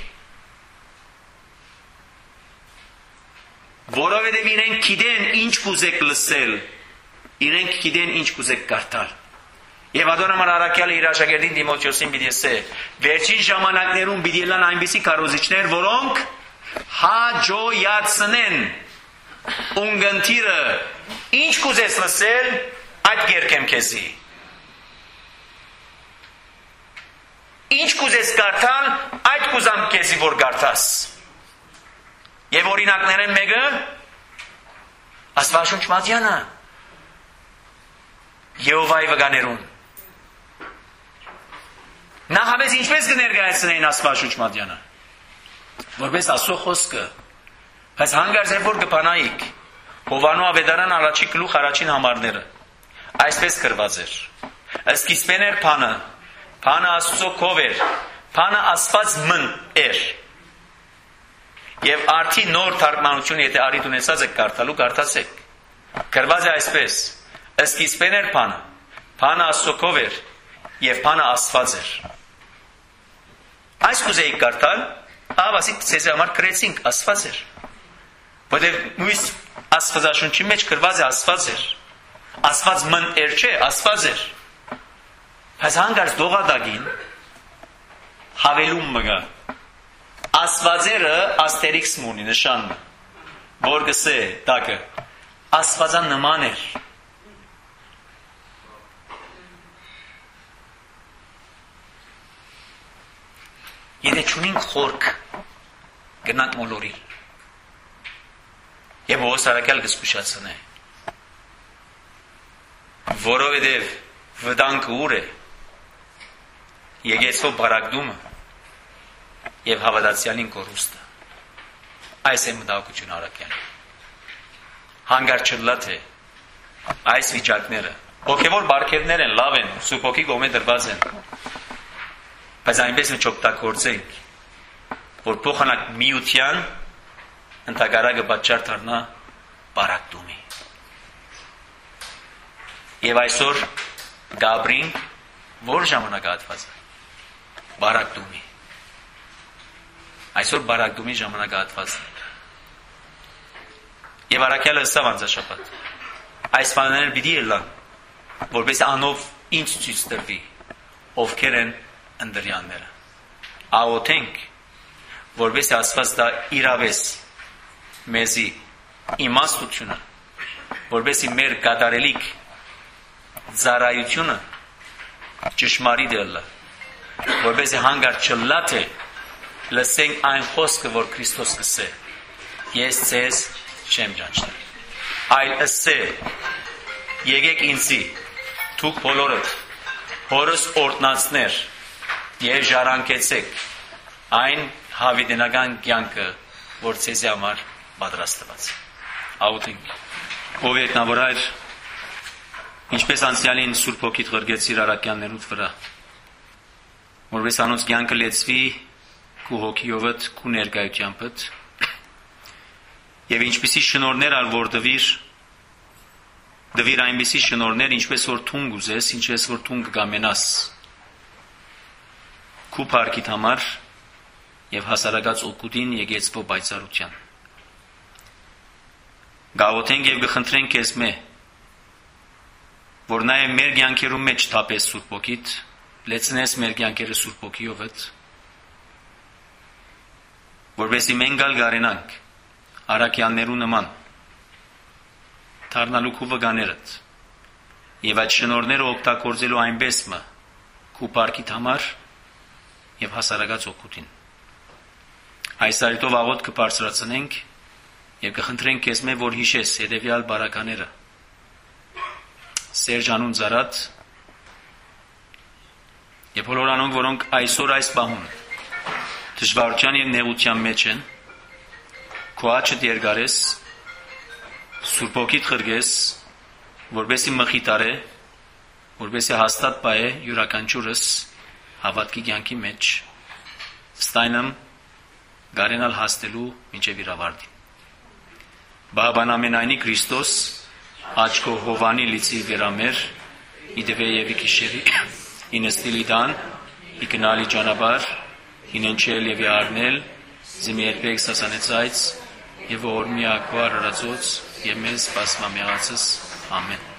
որովհետև իրենք գիտեն ինչ կուզեք լսել, իրենք գիտեն ինչ կուզեք կարդալ։ Եվ ադոնամար արաքյալը իր աշակերտին Տիմոթեոսին պիտի ասե, վերջին ժամանակներում պիտի լինեն այնպիսի քարոզիչներ, որոնք հաջողացնեն ունգընտիրը, ինչ կուզես լսել, այդ գերկեմ քեզի։ Ինչ կուզես կարդալ, այդ կուզամ քեզի որ կարդաս։ Եվ օրինակներեն մեկը Աստվածաշունչ Մատյանը Եհովայի վկաներուն նախապես ինչպես կներկայացնեին Աստվածաշունչ Մատյանը որպես Աստծո խոսքը բայց հանգարց երբ որ կփանայիք Հովանու ավետարան առաջի գլուխ առաջին համարները այսպես գրված էր սկիզբեն էր բանը բանը Աստծո քով էր բանը Աստված մ էր Եվ արդի նոր թարգմանությունը եթե արիտ ունեցած եք կարդալու կարդացեք գրված է այսպես սկիզբեն էր բանը բանը Աստծո քով էր եւ բանը Աստված էր Այս կուզեիք կարդալ ավասի ցեզի համար գրեցինք Աստված էր որտեղ նույն Աստվածաշունչի մեջ գրված է Աստված էր Աստված մ էր չէ Աստված էր Բայց հանգարց դողադագին հավելում մգա Աստվածերը աստերիքս մունի նշան որ գսե տակը Աստվածան նման էր Եթե չունենք խորք գնանք մոլորի Եվ ողոս արաքյալ կսկուշացնե որովհետև վտանգը ուր է եկեցվո բարակդումը Եվ հավատացյալին կորուստը Այս է մտահոգություն արաքյալը Հանգար չլատ է Այս վիճակները Հոգևոր բարգևներ են, լավ են Սուրբ Հոգի կողմէ դրված են Բայց այնպես մի չօգտագործենք Որ փոխանակ միության Ընդհակառակը պատճառ դառնա բարակդումի Եվ այսօր Գաբրին Որ ժամանակահատված է Բարակդումի Այսօր բարակդումի ժամանակահատվածն է Եվ արաքյալը ըսավ անձաշապատ Այս բաները պիտի ելան որպես անով ինձ ցույց տրվի ովքեր են ընդրյանները աղոթենք որպես Աստված դա իրավես մեզի իմաստությունը որպեսզի մեր կատարելիք ծառայությունը ճշմարիտ ելը որպեսզի հանգարց չլատ է լսենք այն խոսքը որ Քրիստոս կսե ես ձեզ չեմ ճանչնել այլ ըսե եկեք ինձի դուք բոլորդ հորս օրտնացներ եւ ժառանգեցեք այն հավիտենական կյանքը որ ձեզ համար պատրաստված աղոթենք ով ետնավորայր ինչպես անցյալին Սուրբ Հոգիդ ղրգեցիր արաքյաններուդ վրա որպես անոնց կյանքը լեցվի քու հոգիովդ քու ներկայությանդ եւ ինչպիսի շնորհներ ալ որ դվիր դվիր այնպիսի շնորհներ ինչպես որ թունգ ուզես ինչպես որ թունգ կամենաս քու փառքիդ համար եւ հասարակած օգուտին եկեցվո պայծառության գաղոթենք եւ գխնդրենք քեզ մե որ նաեւ մեր կյանքերում մեջ թափես Սուրբ Հոգիդ լեցնես մեր կյանքերը Սուրբ Հոգիովդ որովհետեւ մենք գալ գարենանք արաքյաններու նման դառնալու քու վկաներդ եւ այդ շնորհները օգտագործելու այնպես մը քու փառքիդ համար եւ հասարակած օգուտին այս արիտով աղոթ կբարձրացնենք եւ կխնդրենք քեզ մե որ հիշես հետեւյալ բարակաները Սերժ անուն Զարատ եւ բոլոր անոնք, որոնք այսօր այս պահուն դժվարության եւ նեղության մեջ են, քո աչքը դերգարես, Սուրբ Հոգիդ խրգես, որբեսի մխիտարե, որբեսի հաստատ բայ է յուրաքանչյուրս հավատքի կյանքի մեջ, ստայնամ գարենալ հասնելու մինչև իր ավարտին։ Բաբան ամենայնի Քրիստոս աչքո հովանի լիցի վերամեր, իդվե եւ իքիշերի, ինստիլիդան, իգնալի ճանապարհ, ինենչել եւ արնել, զիմի երբեք սասանեցայց եւ որ միակվար հրացոց եւ մեզ սպասմամեղացս ամեն